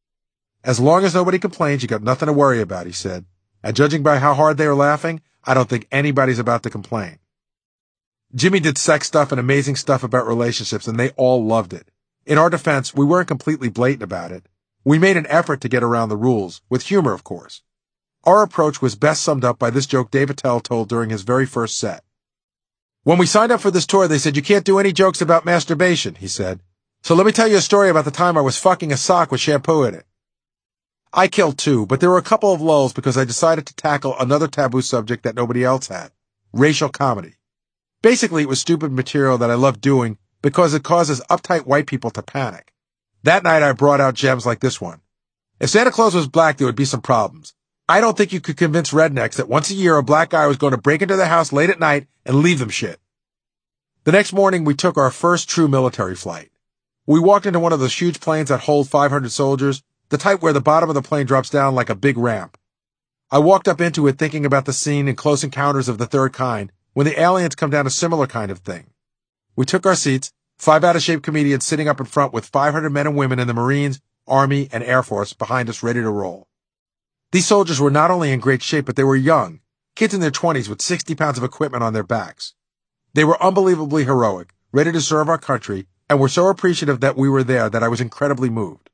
As long as nobody complains, you got nothing to worry about, he said. And judging by how hard they were laughing, I don't think anybody's about to complain. Jimmy did sex stuff and amazing stuff about relationships, and they all loved it. In our defense, we weren't completely blatant about it. We made an effort to get around the rules, with humor, of course. Our approach was best summed up by this joke Dave Attell told during his very first set. When we signed up for this tour, they said, you can't do any jokes about masturbation, he said. So let me tell you a story about the time I was fucking a sock with shampoo in it. I killed two, but there were a couple of lulls because I decided to tackle another taboo subject that nobody else had. Racial comedy. Basically, it was stupid material that I loved doing because it causes uptight white people to panic. That night, I brought out gems like this one. If Santa Claus was black, there would be some problems. I don't think you could convince rednecks that once a year a black guy was going to break into their house late at night and leave them shit. The next morning, we took our first true military flight. We walked into one of those huge planes that hold five hundred soldiers, the type where the bottom of the plane drops down like a big ramp. I walked up into it thinking about the scene in Close Encounters of the Third Kind when the aliens come down a similar kind of thing. We took our seats, five out-of-shape comedians sitting up in front with five hundred men and women in the Marines, Army, and Air Force behind us ready to roll. These soldiers were not only in great shape, but they were young, kids in their twenties with sixty pounds of equipment on their backs. They were unbelievably heroic, ready to serve our country, and were so appreciative that we were there that I was incredibly moved.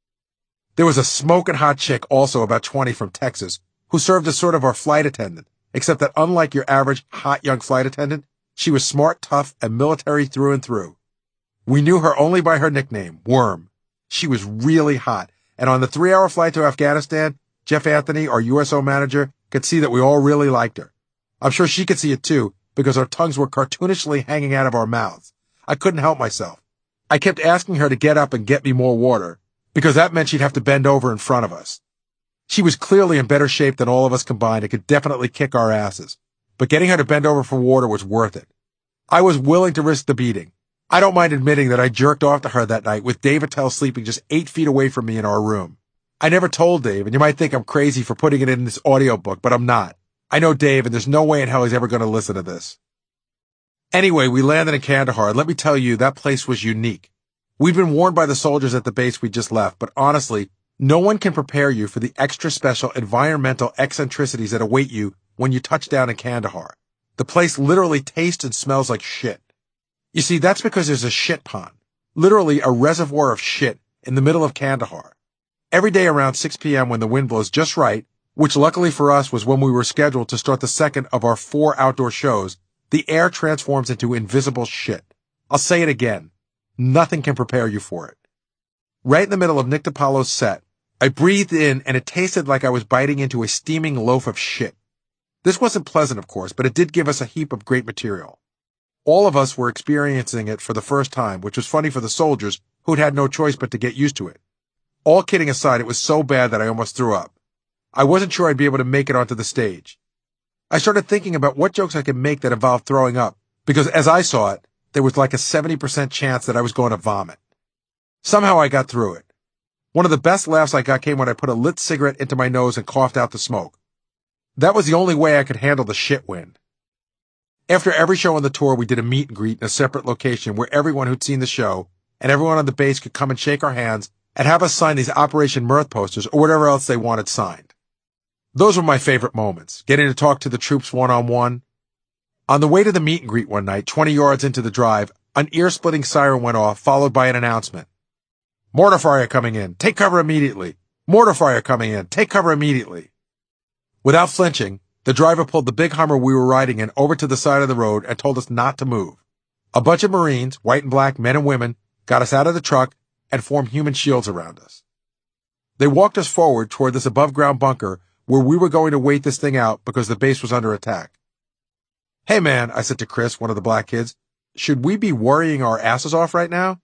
There was a smoking hot chick, also about twenty, from Texas, who served as sort of our flight attendant, except that unlike your average hot young flight attendant, she was smart, tough, and military through and through. We knew her only by her nickname, Worm. She was really hot, and on the three-hour flight to Afghanistan, Jeff Anthony, our U S O manager, could see that we all really liked her. I'm sure she could see it too, because our tongues were cartoonishly hanging out of our mouths. I couldn't help myself. I kept asking her to get up and get me more water, because that meant she'd have to bend over in front of us. She was clearly in better shape than all of us combined and could definitely kick our asses, but getting her to bend over for water was worth it. I was willing to risk the beating. I don't mind admitting that I jerked off to her that night with Dave Attell sleeping just eight feet away from me in our room. I never told Dave, and you might think I'm crazy for putting it in this audiobook, but I'm not. I know Dave, and there's no way in hell he's ever going to listen to this. Anyway, we landed in Kandahar, and let me tell you, that place was unique. We'd been warned by the soldiers at the base we just left, but honestly, no one can prepare you for the extra special environmental eccentricities that await you when you touch down in Kandahar. The place literally tastes and smells like shit. You see, that's because there's a shit pond, literally a reservoir of shit in the middle of Kandahar. Every day around six p.m. when the wind blows just right, which luckily for us was when we were scheduled to start the second of our four outdoor shows, the air transforms into invisible shit. I'll say it again. Nothing can prepare you for it. Right in the middle of Nick DiPaolo's set, I breathed in and it tasted like I was biting into a steaming loaf of shit. This wasn't pleasant, of course, but it did give us a heap of great material. All of us were experiencing it for the first time, which was funny for the soldiers who'd had no choice but to get used to it. All kidding aside, it was so bad that I almost threw up. I wasn't sure I'd be able to make it onto the stage. I started thinking about what jokes I could make that involved throwing up, because as I saw it, there was like a seventy percent chance that I was going to vomit. Somehow I got through it. One of the best laughs I got came when I put a lit cigarette into my nose and coughed out the smoke. That was the only way I could handle the shit wind. After every show on the tour, we did a meet and greet in a separate location where everyone who'd seen the show and everyone on the base could come and shake our hands and have us sign these Operation Mirth posters or whatever else they wanted signed. Those were my favorite moments, getting to talk to the troops one-on-one. On the way to the meet and greet one night, twenty yards into the drive, an ear-splitting siren went off, followed by an announcement. Mortar fire coming in. Take cover immediately. Mortar fire coming in. Take cover immediately. Without flinching, the driver pulled the big Hummer we were riding in over to the side of the road and told us not to move. A bunch of Marines, white and black, men and women, got us out of the truck and formed human shields around us. They walked us forward toward this above-ground bunker where we were going to wait this thing out because the base was under attack. Hey man, I said to Chris, one of the black kids, should we be worrying our asses off right now?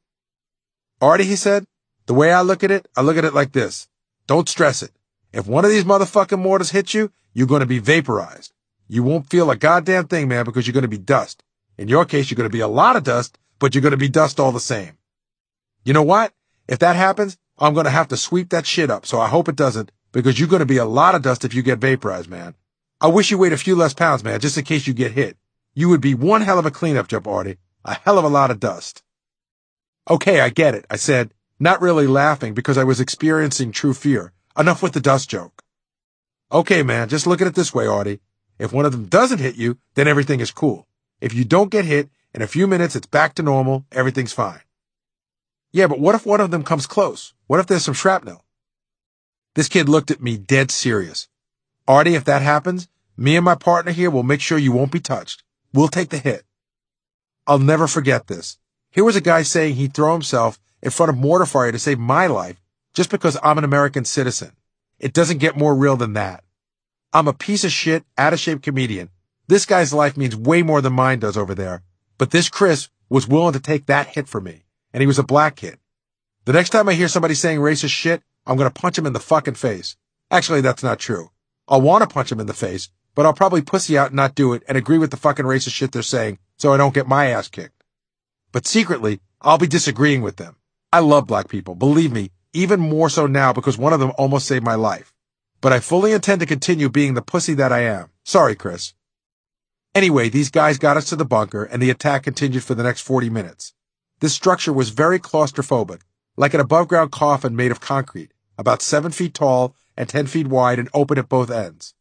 Artie, he said, the way I look at it, I look at it like this. Don't stress it. If one of these motherfucking mortars hits you, you're going to be vaporized. You won't feel a goddamn thing, man, because you're going to be dust. In your case, you're going to be a lot of dust, but you're going to be dust all the same. You know what? If that happens, I'm going to have to sweep that shit up, so I hope it doesn't, because you're going to be a lot of dust if you get vaporized, man. I wish you weighed a few less pounds, man, just in case you get hit. You would be one hell of a cleanup job, Artie. A hell of a lot of dust. Okay, I get it, I said, not really laughing because I was experiencing true fear. Enough with the dust joke. Okay, man, just look at it this way, Artie. If one of them doesn't hit you, then everything is cool. If you don't get hit, in a few minutes it's back to normal, everything's fine. Yeah, but what if one of them comes close? What if there's some shrapnel? This kid looked at me dead serious. Artie, if that happens, me and my partner here will make sure you won't be touched. We'll take the hit. I'll never forget this. Here was a guy saying he'd throw himself in front of mortar fire to save my life just because I'm an American citizen. It doesn't get more real than that. I'm a piece of shit, out-of-shape comedian. This guy's life means way more than mine does over there. But this Chris was willing to take that hit for me, and he was a black kid. The next time I hear somebody saying racist shit, I'm going to punch him in the fucking face. Actually, that's not true. I'll want to punch him in the face, but I'll probably pussy out and not do it and agree with the fucking racist shit they're saying so I don't get my ass kicked. But secretly, I'll be disagreeing with them. I love black people, believe me, even more so now because one of them almost saved my life. But I fully intend to continue being the pussy that I am. Sorry, Chris. Anyway, these guys got us to the bunker and the attack continued for the next forty minutes. This structure was very claustrophobic, like an above-ground coffin made of concrete, about seven feet tall and ten feet wide and open at both ends.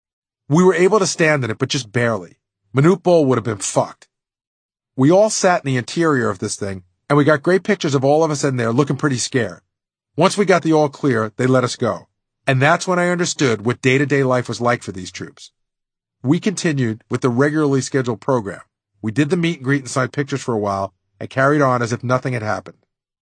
We were able to stand in it, but just barely. Manute Bol would have been fucked. We all sat in the interior of this thing, and we got great pictures of all of us in there looking pretty scared. Once we got the all clear, they let us go. And that's when I understood what day-to-day life was like for these troops. We continued with the regularly scheduled program. We did the meet and greet and signed pictures for a while and carried on as if nothing had happened.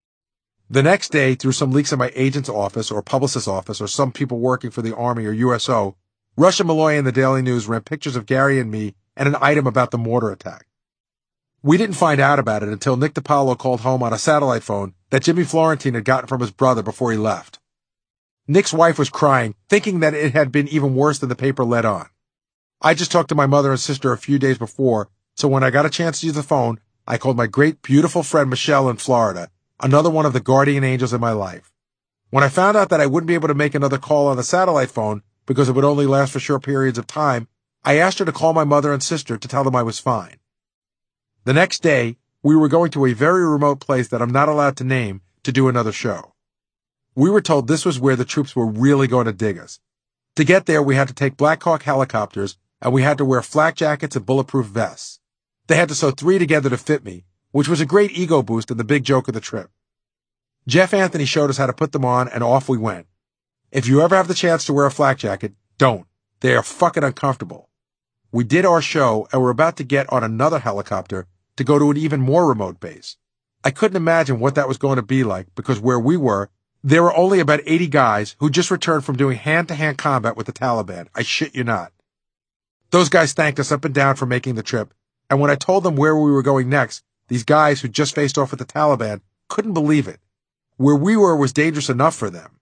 The next day, through some leaks in my agent's office or publicist's office or some people working for the Army or U S O, Rush and Malloy in the Daily News ran pictures of Gary and me and an item about the mortar attack. We didn't find out about it until Nick DiPaolo called home on a satellite phone that Jimmy Florentine had gotten from his brother before he left. Nick's wife was crying, thinking that it had been even worse than the paper led on. I just talked to my mother and sister a few days before, so when I got a chance to use the phone, I called my great, beautiful friend Michelle in Florida, another one of the guardian angels in my life. When I found out that I wouldn't be able to make another call on the satellite phone because it would only last for short periods of time, I asked her to call my mother and sister to tell them I was fine. The next day, we were going to a very remote place that I'm not allowed to name to do another show. We were told this was where the troops were really going to dig us. To get there, we had to take Black Hawk helicopters, and we had to wear flak jackets and bulletproof vests. They had to sew three together to fit me, which was a great ego boost and the big joke of the trip. Jeff Anthony showed us how to put them on, and off we went. If you ever have the chance to wear a flak jacket, don't. They are fucking uncomfortable. We did our show, and we're about to get on another helicopter to go to an even more remote base. I couldn't imagine what that was going to be like, because where we were, there were only about eighty guys who just returned from doing hand-to-hand combat with the Taliban. I shit you not. Those guys thanked us up and down for making the trip, and when I told them where we were going next, these guys who just faced off with the Taliban couldn't believe it. Where we were was dangerous enough for them.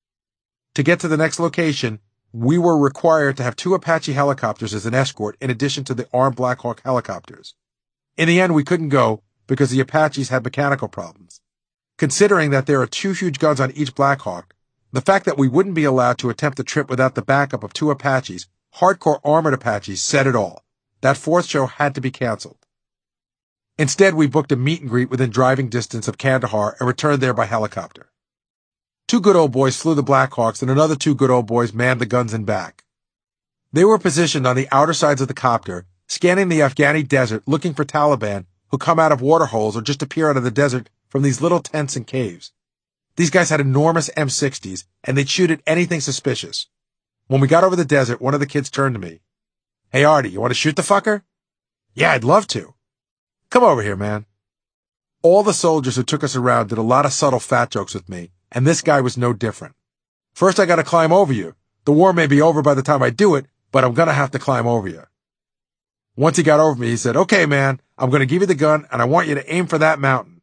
To get to the next location, we were required to have two Apache helicopters as an escort in addition to the armed Black Hawk helicopters. In the end, we couldn't go because the Apaches had mechanical problems. Considering that there are two huge guns on each Black Hawk, the fact that we wouldn't be allowed to attempt the trip without the backup of two Apaches, hardcore armored Apaches, said it all. That fourth show had to be canceled. Instead, we booked a meet and greet within driving distance of Kandahar and returned there by helicopter. Two good old boys flew the Black Hawks and another two good old boys manned the guns in back. They were positioned on the outer sides of the copter, scanning the Afghani desert looking for Taliban who come out of water holes or just appear out of the desert from these little tents and caves. These guys had enormous M sixties, and they'd shoot at anything suspicious. When we got over the desert, one of the kids turned to me. "Hey, Artie, you want to shoot the fucker?" "Yeah, I'd love to." "Come over here, man." All the soldiers who took us around did a lot of subtle fat jokes with me, and this guy was no different. "First, I gotta climb over you. The war may be over by the time I do it, but I'm gonna have to climb over you." Once he got over me, he said, "Okay, man, I'm gonna give you the gun, and I want you to aim for that mountain."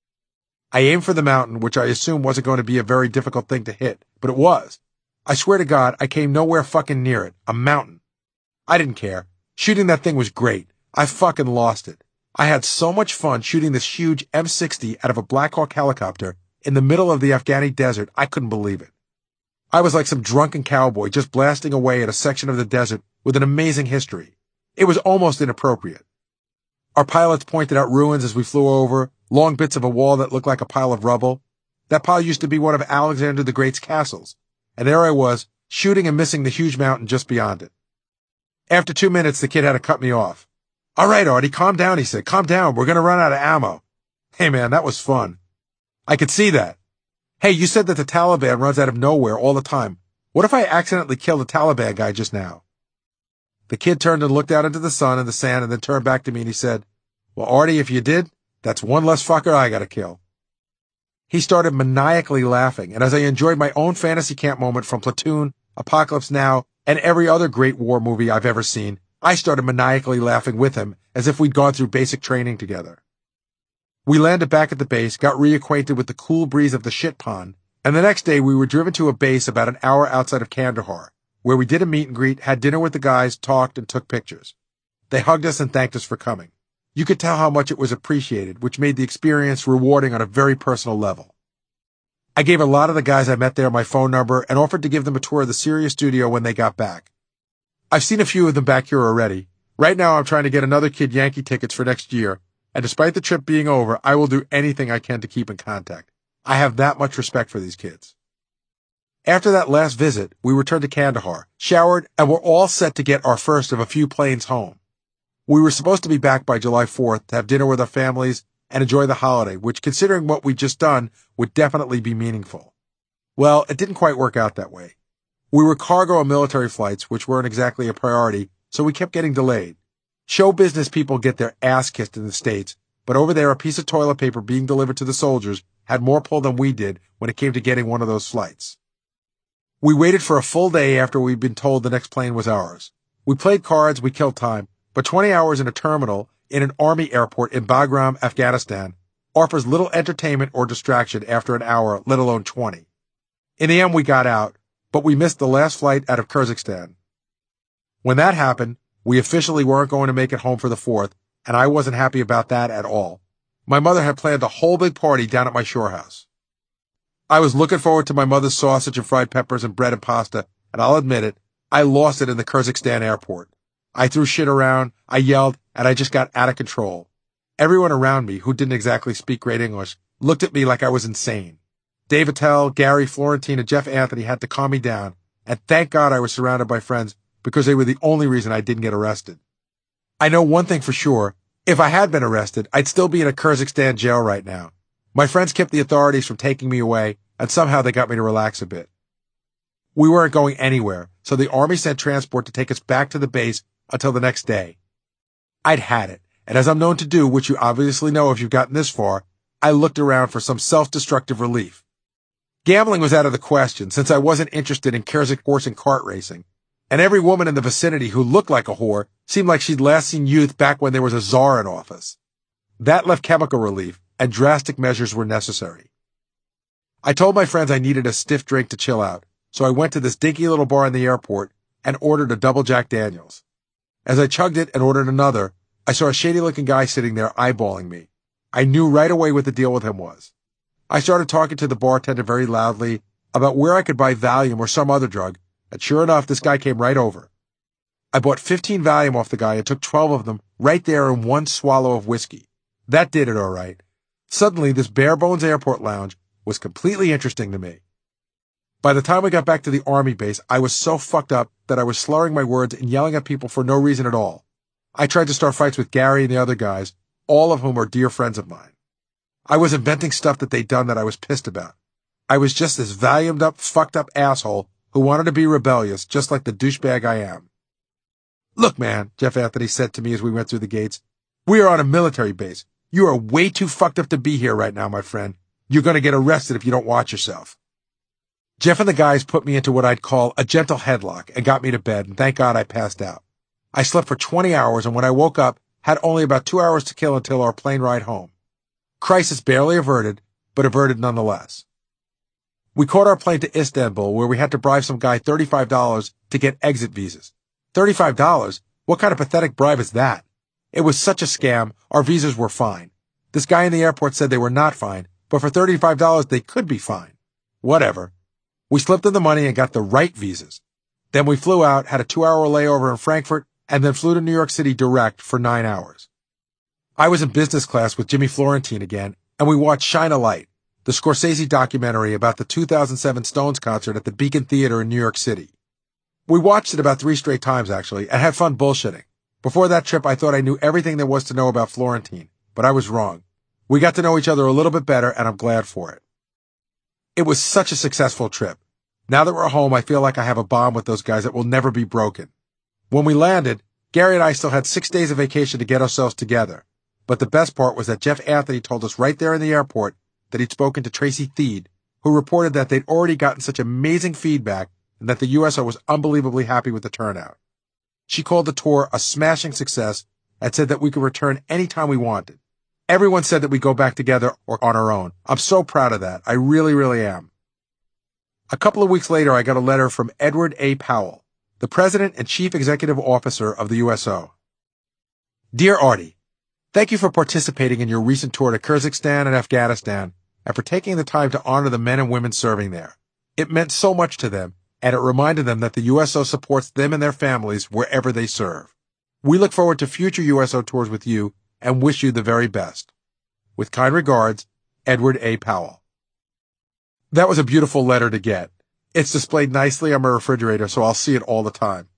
I aimed for the mountain, which I assumed wasn't going to be a very difficult thing to hit, but it was. I swear to God, I came nowhere fucking near it. A mountain. I didn't care. Shooting that thing was great. I fucking lost it. I had so much fun shooting this huge M sixty out of a Black Hawk helicopter in the middle of the Afghani desert, I couldn't believe it. I was like some drunken cowboy just blasting away at a section of the desert with an amazing history. It was almost inappropriate. Our pilots pointed out ruins as we flew over, long bits of a wall that looked like a pile of rubble. That pile used to be one of Alexander the Great's castles, and there I was, shooting and missing the huge mountain just beyond it. After two minutes, the kid had to cut me off. "All right, Artie, calm down," he said. "Calm down. We're going to run out of ammo." Hey, man, that was fun. I could see that. Hey, you said that the Taliban runs out of nowhere all the time. What if I accidentally killed the Taliban guy just now? The kid turned and looked out into the sun and the sand and then turned back to me and he said, "Well, Artie, if you did, that's one less fucker I gotta kill." He started maniacally laughing, and as I enjoyed my own fantasy camp moment from Platoon, Apocalypse Now, and every other great war movie I've ever seen, I started maniacally laughing with him as if we'd gone through basic training together. We landed back at the base, got reacquainted with the cool breeze of the shit pond, and the next day we were driven to a base about an hour outside of Kandahar, where we did a meet and greet, had dinner with the guys, talked, and took pictures. They hugged us and thanked us for coming. You could tell how much it was appreciated, which made the experience rewarding on a very personal level. I gave a lot of the guys I met there my phone number and offered to give them a tour of the Sirius studio when they got back. I've seen a few of them back here already. Right now I'm trying to get another kid Yankee tickets for next year, and despite the trip being over, I will do anything I can to keep in contact. I have that much respect for these kids. After that last visit, we returned to Kandahar, showered, and were all set to get our first of a few planes home. We were supposed to be back by July fourth to have dinner with our families and enjoy the holiday, which, considering what we'd just done, would definitely be meaningful. Well, it didn't quite work out that way. We were cargo and military flights, which weren't exactly a priority, so we kept getting delayed. Show business people get their ass kissed in the States, but over there a piece of toilet paper being delivered to the soldiers had more pull than we did when it came to getting one of those flights. We waited for a full day after we'd been told the next plane was ours. We played cards, we killed time, but twenty hours in a terminal in an army airport in Bagram, Afghanistan, offers little entertainment or distraction after an hour, let alone twenty. In the end, we got out, but we missed the last flight out of Kyrgyzstan. When that happened, we officially weren't going to make it home for the fourth, and I wasn't happy about that at all. My mother had planned a whole big party down at my shore house. I was looking forward to my mother's sausage and fried peppers and bread and pasta, and I'll admit it, I lost it in the Kyrgyzstan airport. I threw shit around, I yelled, and I just got out of control. Everyone around me, who didn't exactly speak great English, looked at me like I was insane. Dave Attell, Gary, Florentine, and Jeff Anthony had to calm me down, and thank God I was surrounded by friends because they were the only reason I didn't get arrested. I know one thing for sure. If I had been arrested, I'd still be in a Kyrgyzstan jail right now. My friends kept the authorities from taking me away, and somehow they got me to relax a bit. We weren't going anywhere, so the Army sent transport to take us back to the base until the next day. I'd had it, and as I'm known to do, which you obviously know if you've gotten this far, I looked around for some self-destructive relief. Gambling was out of the question, since I wasn't interested in Kyrgyz horse and cart racing, and every woman in the vicinity who looked like a whore seemed like she'd last seen youth back when there was a czar in office. That left chemical relief, and drastic measures were necessary. I told my friends I needed a stiff drink to chill out, so I went to this dinky little bar in the airport and ordered a double Jack Daniels. As I chugged it and ordered another, I saw a shady-looking guy sitting there eyeballing me. I knew right away what the deal with him was. I started talking to the bartender very loudly about where I could buy Valium or some other drug, and sure enough, this guy came right over. I bought fifteen Valium off the guy and took twelve of them right there in one swallow of whiskey. That did it all right. Suddenly, this bare-bones airport lounge was completely interesting to me. By the time we got back to the army base, I was so fucked up that I was slurring my words and yelling at people for no reason at all. I tried to start fights with Gary and the other guys, all of whom are dear friends of mine. I was inventing stuff that they'd done that I was pissed about. I was just this Valiumed up, fucked up asshole who wanted to be rebellious, just like the douchebag I am. Look, man, Jeff Anthony said to me as we went through the gates, we are on a military base. You are way too fucked up to be here right now, my friend. You're going to get arrested if you don't watch yourself. Jeff and the guys put me into what I'd call a gentle headlock and got me to bed, and thank God I passed out. I slept for twenty hours, and when I woke up, had only about two hours to kill until our plane ride home. Crisis barely averted, but averted nonetheless. We caught our plane to Istanbul, where we had to bribe some guy thirty-five dollars to get exit visas. thirty-five dollars? What kind of pathetic bribe is that? It was such a scam, our visas were fine. This guy in the airport said they were not fine, but for thirty-five dollars they could be fine. Whatever. We slipped in the money and got the right visas. Then we flew out, had a two-hour layover in Frankfurt, and then flew to New York City direct for nine hours. I was in business class with Jimmy Florentine again, and we watched Shine a Light, the Scorsese documentary about the two thousand seven Stones concert at the Beacon Theater in New York City. We watched it about three straight times, actually, and had fun bullshitting. Before that trip, I thought I knew everything there was to know about Florentine, but I was wrong. We got to know each other a little bit better, and I'm glad for it. It was such a successful trip. Now that we're home, I feel like I have a bond with those guys that will never be broken. When we landed, Gary and I still had six days of vacation to get ourselves together. But the best part was that Jeff Anthony told us right there in the airport that he'd spoken to Tracy Theed, who reported that they'd already gotten such amazing feedback and that the U S O was unbelievably happy with the turnout. She called the tour a smashing success and said that we could return anytime we wanted. Everyone said that we go back together or on our own. I'm so proud of that. I really, really am. A couple of weeks later, I got a letter from Edward A. Powell, the President and Chief Executive Officer of the U S O. Dear Artie, thank you for participating in your recent tour to Kyrgyzstan and Afghanistan and for taking the time to honor the men and women serving there. It meant so much to them, and it reminded them that the U S O supports them and their families wherever they serve. We look forward to future U S O tours with you and wish you the very best. With kind regards, Edward A. Powell. That was a beautiful letter to get. It's displayed nicely on my refrigerator, so I'll see it all the time.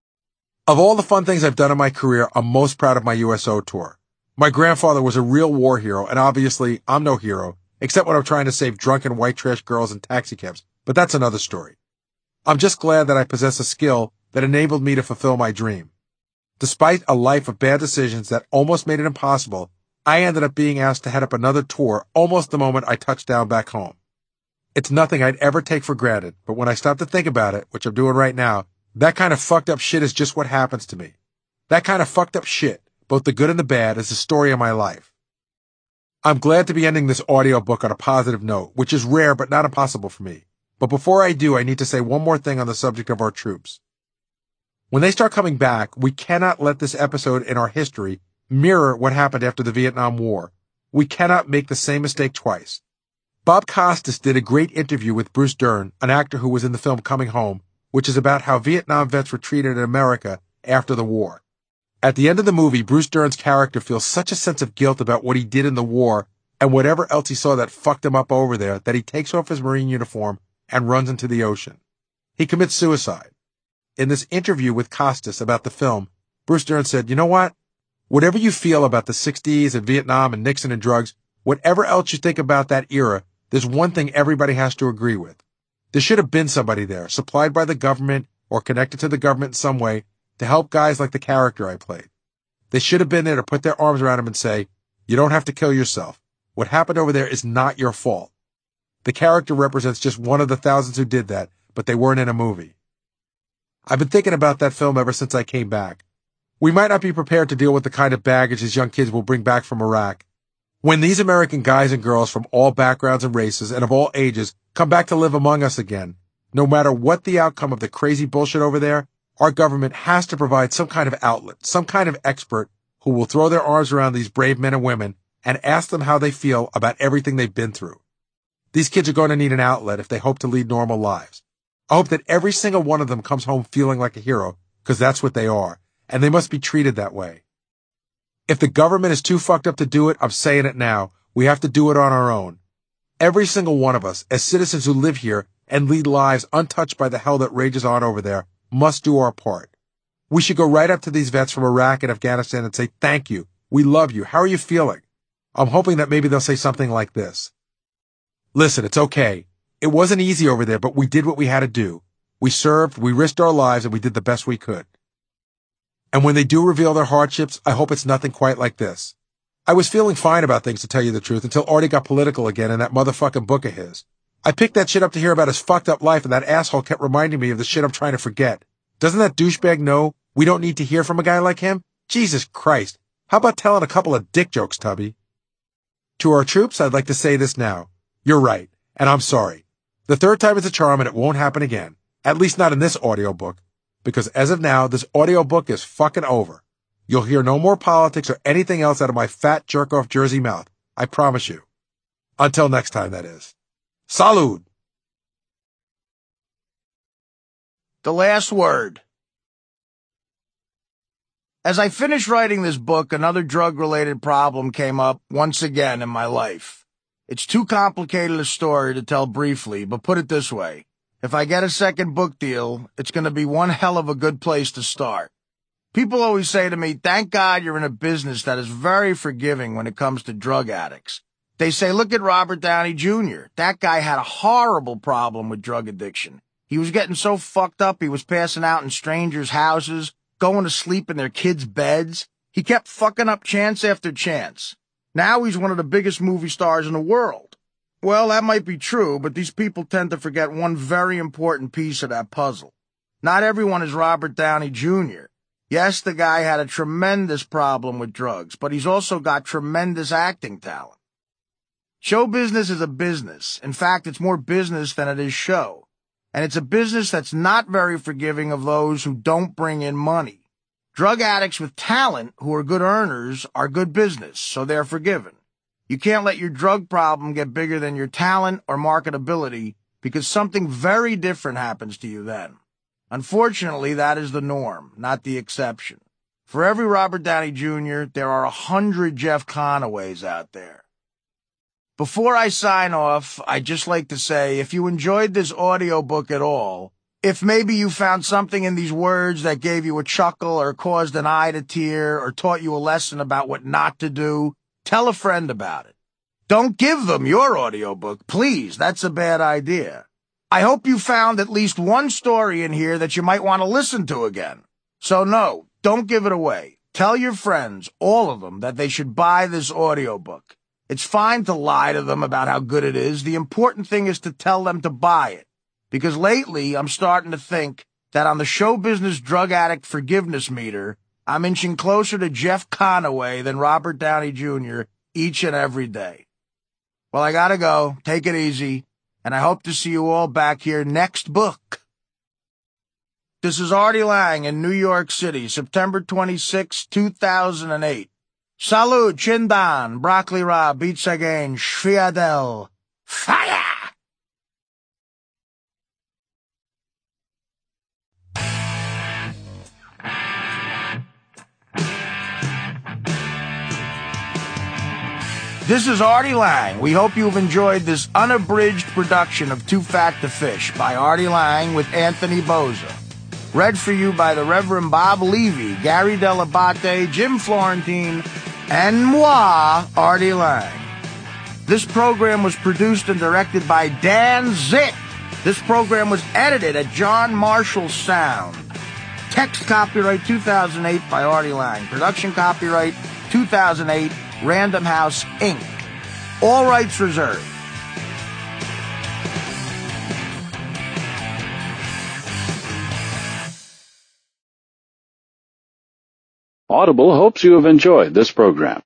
Of all the fun things I've done in my career, I'm most proud of my U S O tour. My grandfather was a real war hero, and obviously, I'm no hero, except when I'm trying to save drunken white trash girls in taxicabs, but that's another story. I'm just glad that I possess a skill that enabled me to fulfill my dream. Despite a life of bad decisions that almost made it impossible, I ended up being asked to head up another tour almost the moment I touched down back home. It's nothing I'd ever take for granted, but when I stop to think about it, which I'm doing right now, that kind of fucked up shit is just what happens to me. That kind of fucked up shit, both the good and the bad, is the story of my life. I'm glad to be ending this audiobook on a positive note, which is rare but not impossible for me. But before I do, I need to say one more thing on the subject of our troops. When they start coming back, we cannot let this episode in our history mirror what happened after the Vietnam War. We cannot make the same mistake twice. Bob Costas did a great interview with Bruce Dern, an actor who was in the film Coming Home, which is about how Vietnam vets were treated in America after the war. At the end of the movie, Bruce Dern's character feels such a sense of guilt about what he did in the war and whatever else he saw that fucked him up over there that he takes off his Marine uniform and runs into the ocean. He commits suicide. In this interview with Costas about the film, Bruce Dern said, you know what? Whatever you feel about the sixties and Vietnam and Nixon and drugs, whatever else you think about that era, there's one thing everybody has to agree with. There should have been somebody there, supplied by the government or connected to the government in some way, to help guys like the character I played. They should have been there to put their arms around him and say, you don't have to kill yourself. What happened over there is not your fault. The character represents just one of the thousands who did that, but they weren't in a movie. I've been thinking about that film ever since I came back. We might not be prepared to deal with the kind of baggage these young kids will bring back from Iraq. When these American guys and girls from all backgrounds and races and of all ages come back to live among us again, no matter what the outcome of the crazy bullshit over there, our government has to provide some kind of outlet, some kind of expert who will throw their arms around these brave men and women and ask them how they feel about everything they've been through. These kids are going to need an outlet if they hope to lead normal lives. I hope that every single one of them comes home feeling like a hero, because that's what they are, and they must be treated that way. If the government is too fucked up to do it, I'm saying it now, we have to do it on our own. Every single one of us, as citizens who live here and lead lives untouched by the hell that rages on over there, must do our part. We should go right up to these vets from Iraq and Afghanistan and say, thank you, we love you, how are you feeling? I'm hoping that maybe they'll say something like this. Listen, it's okay. It wasn't easy over there, but we did what we had to do. We served, we risked our lives, and we did the best we could. And when they do reveal their hardships, I hope it's nothing quite like this. I was feeling fine about things, to tell you the truth, until Artie got political again in that motherfucking book of his. I picked that shit up to hear about his fucked up life, and that asshole kept reminding me of the shit I'm trying to forget. Doesn't that douchebag know we don't need to hear from a guy like him? Jesus Christ. How about telling a couple of dick jokes, Tubby? To our troops, I'd like to say this now. You're right, and I'm sorry. The third time is a charm, and it won't happen again. At least not in this audiobook. Because as of now, this audiobook is fucking over. You'll hear no more politics or anything else out of my fat jerk-off Jersey mouth. I promise you. Until next time, that is. Salud! The last word. As I finished writing this book, another drug-related problem came up once again in my life. It's too complicated a story to tell briefly, but put it this way. If I get a second book deal, it's going to be one hell of a good place to start. People always say to me, thank God you're in a business that is very forgiving when it comes to drug addicts. They say, look at Robert Downey Junior That guy had a horrible problem with drug addiction. He was getting so fucked up he was passing out in strangers' houses, going to sleep in their kids' beds. He kept fucking up chance after chance. Now he's one of the biggest movie stars in the world. Well, that might be true, but these people tend to forget one very important piece of that puzzle. Not everyone is Robert Downey Junior Yes, the guy had a tremendous problem with drugs, but he's also got tremendous acting talent. Show business is a business. In fact, it's more business than it is show. And it's a business that's not very forgiving of those who don't bring in money. Drug addicts with talent who are good earners are good business, so they're forgiven. You can't let your drug problem get bigger than your talent or marketability, because something very different happens to you then. Unfortunately, that is the norm, not the exception. For every Robert Downey Junior, there are a hundred Jeff Conaways out there. Before I sign off, I'd just like to say, if you enjoyed this audiobook at all, if maybe you found something in these words that gave you a chuckle or caused an eye to tear or taught you a lesson about what not to do, tell a friend about it. Don't give them your audiobook, please. That's a bad idea. I hope you found at least one story in here that you might want to listen to again. So no, don't give it away. Tell your friends, all of them, that they should buy this audiobook. It's fine to lie to them about how good it is. The important thing is to tell them to buy it. Because lately, I'm starting to think that on the show business drug addict forgiveness meter, I'm inching closer to Jeff Conaway than Robert Downey Junior each and every day. Well, I gotta go. Take it easy. And I hope to see you all back here next book. This is Artie Lang in New York City, September twenty-sixth, two thousand eight. Salud, Chindan, Broccoli Ra, Beats Again, Shriadel. Fire! This is Artie Lang. We hope you've enjoyed this unabridged production of Too Fat to Fish by Artie Lang with Anthony Boza. Read for you by the Reverend Bob Levy, Gary Delabate, Jim Florentine, and moi, Artie Lang. This program was produced and directed by Dan Zick. This program was edited at John Marshall Sound. Text copyright two thousand eight by Artie Lang. Production copyright two thousand eight. Random House, Incorporated. All rights reserved. Audible hopes you have enjoyed this program.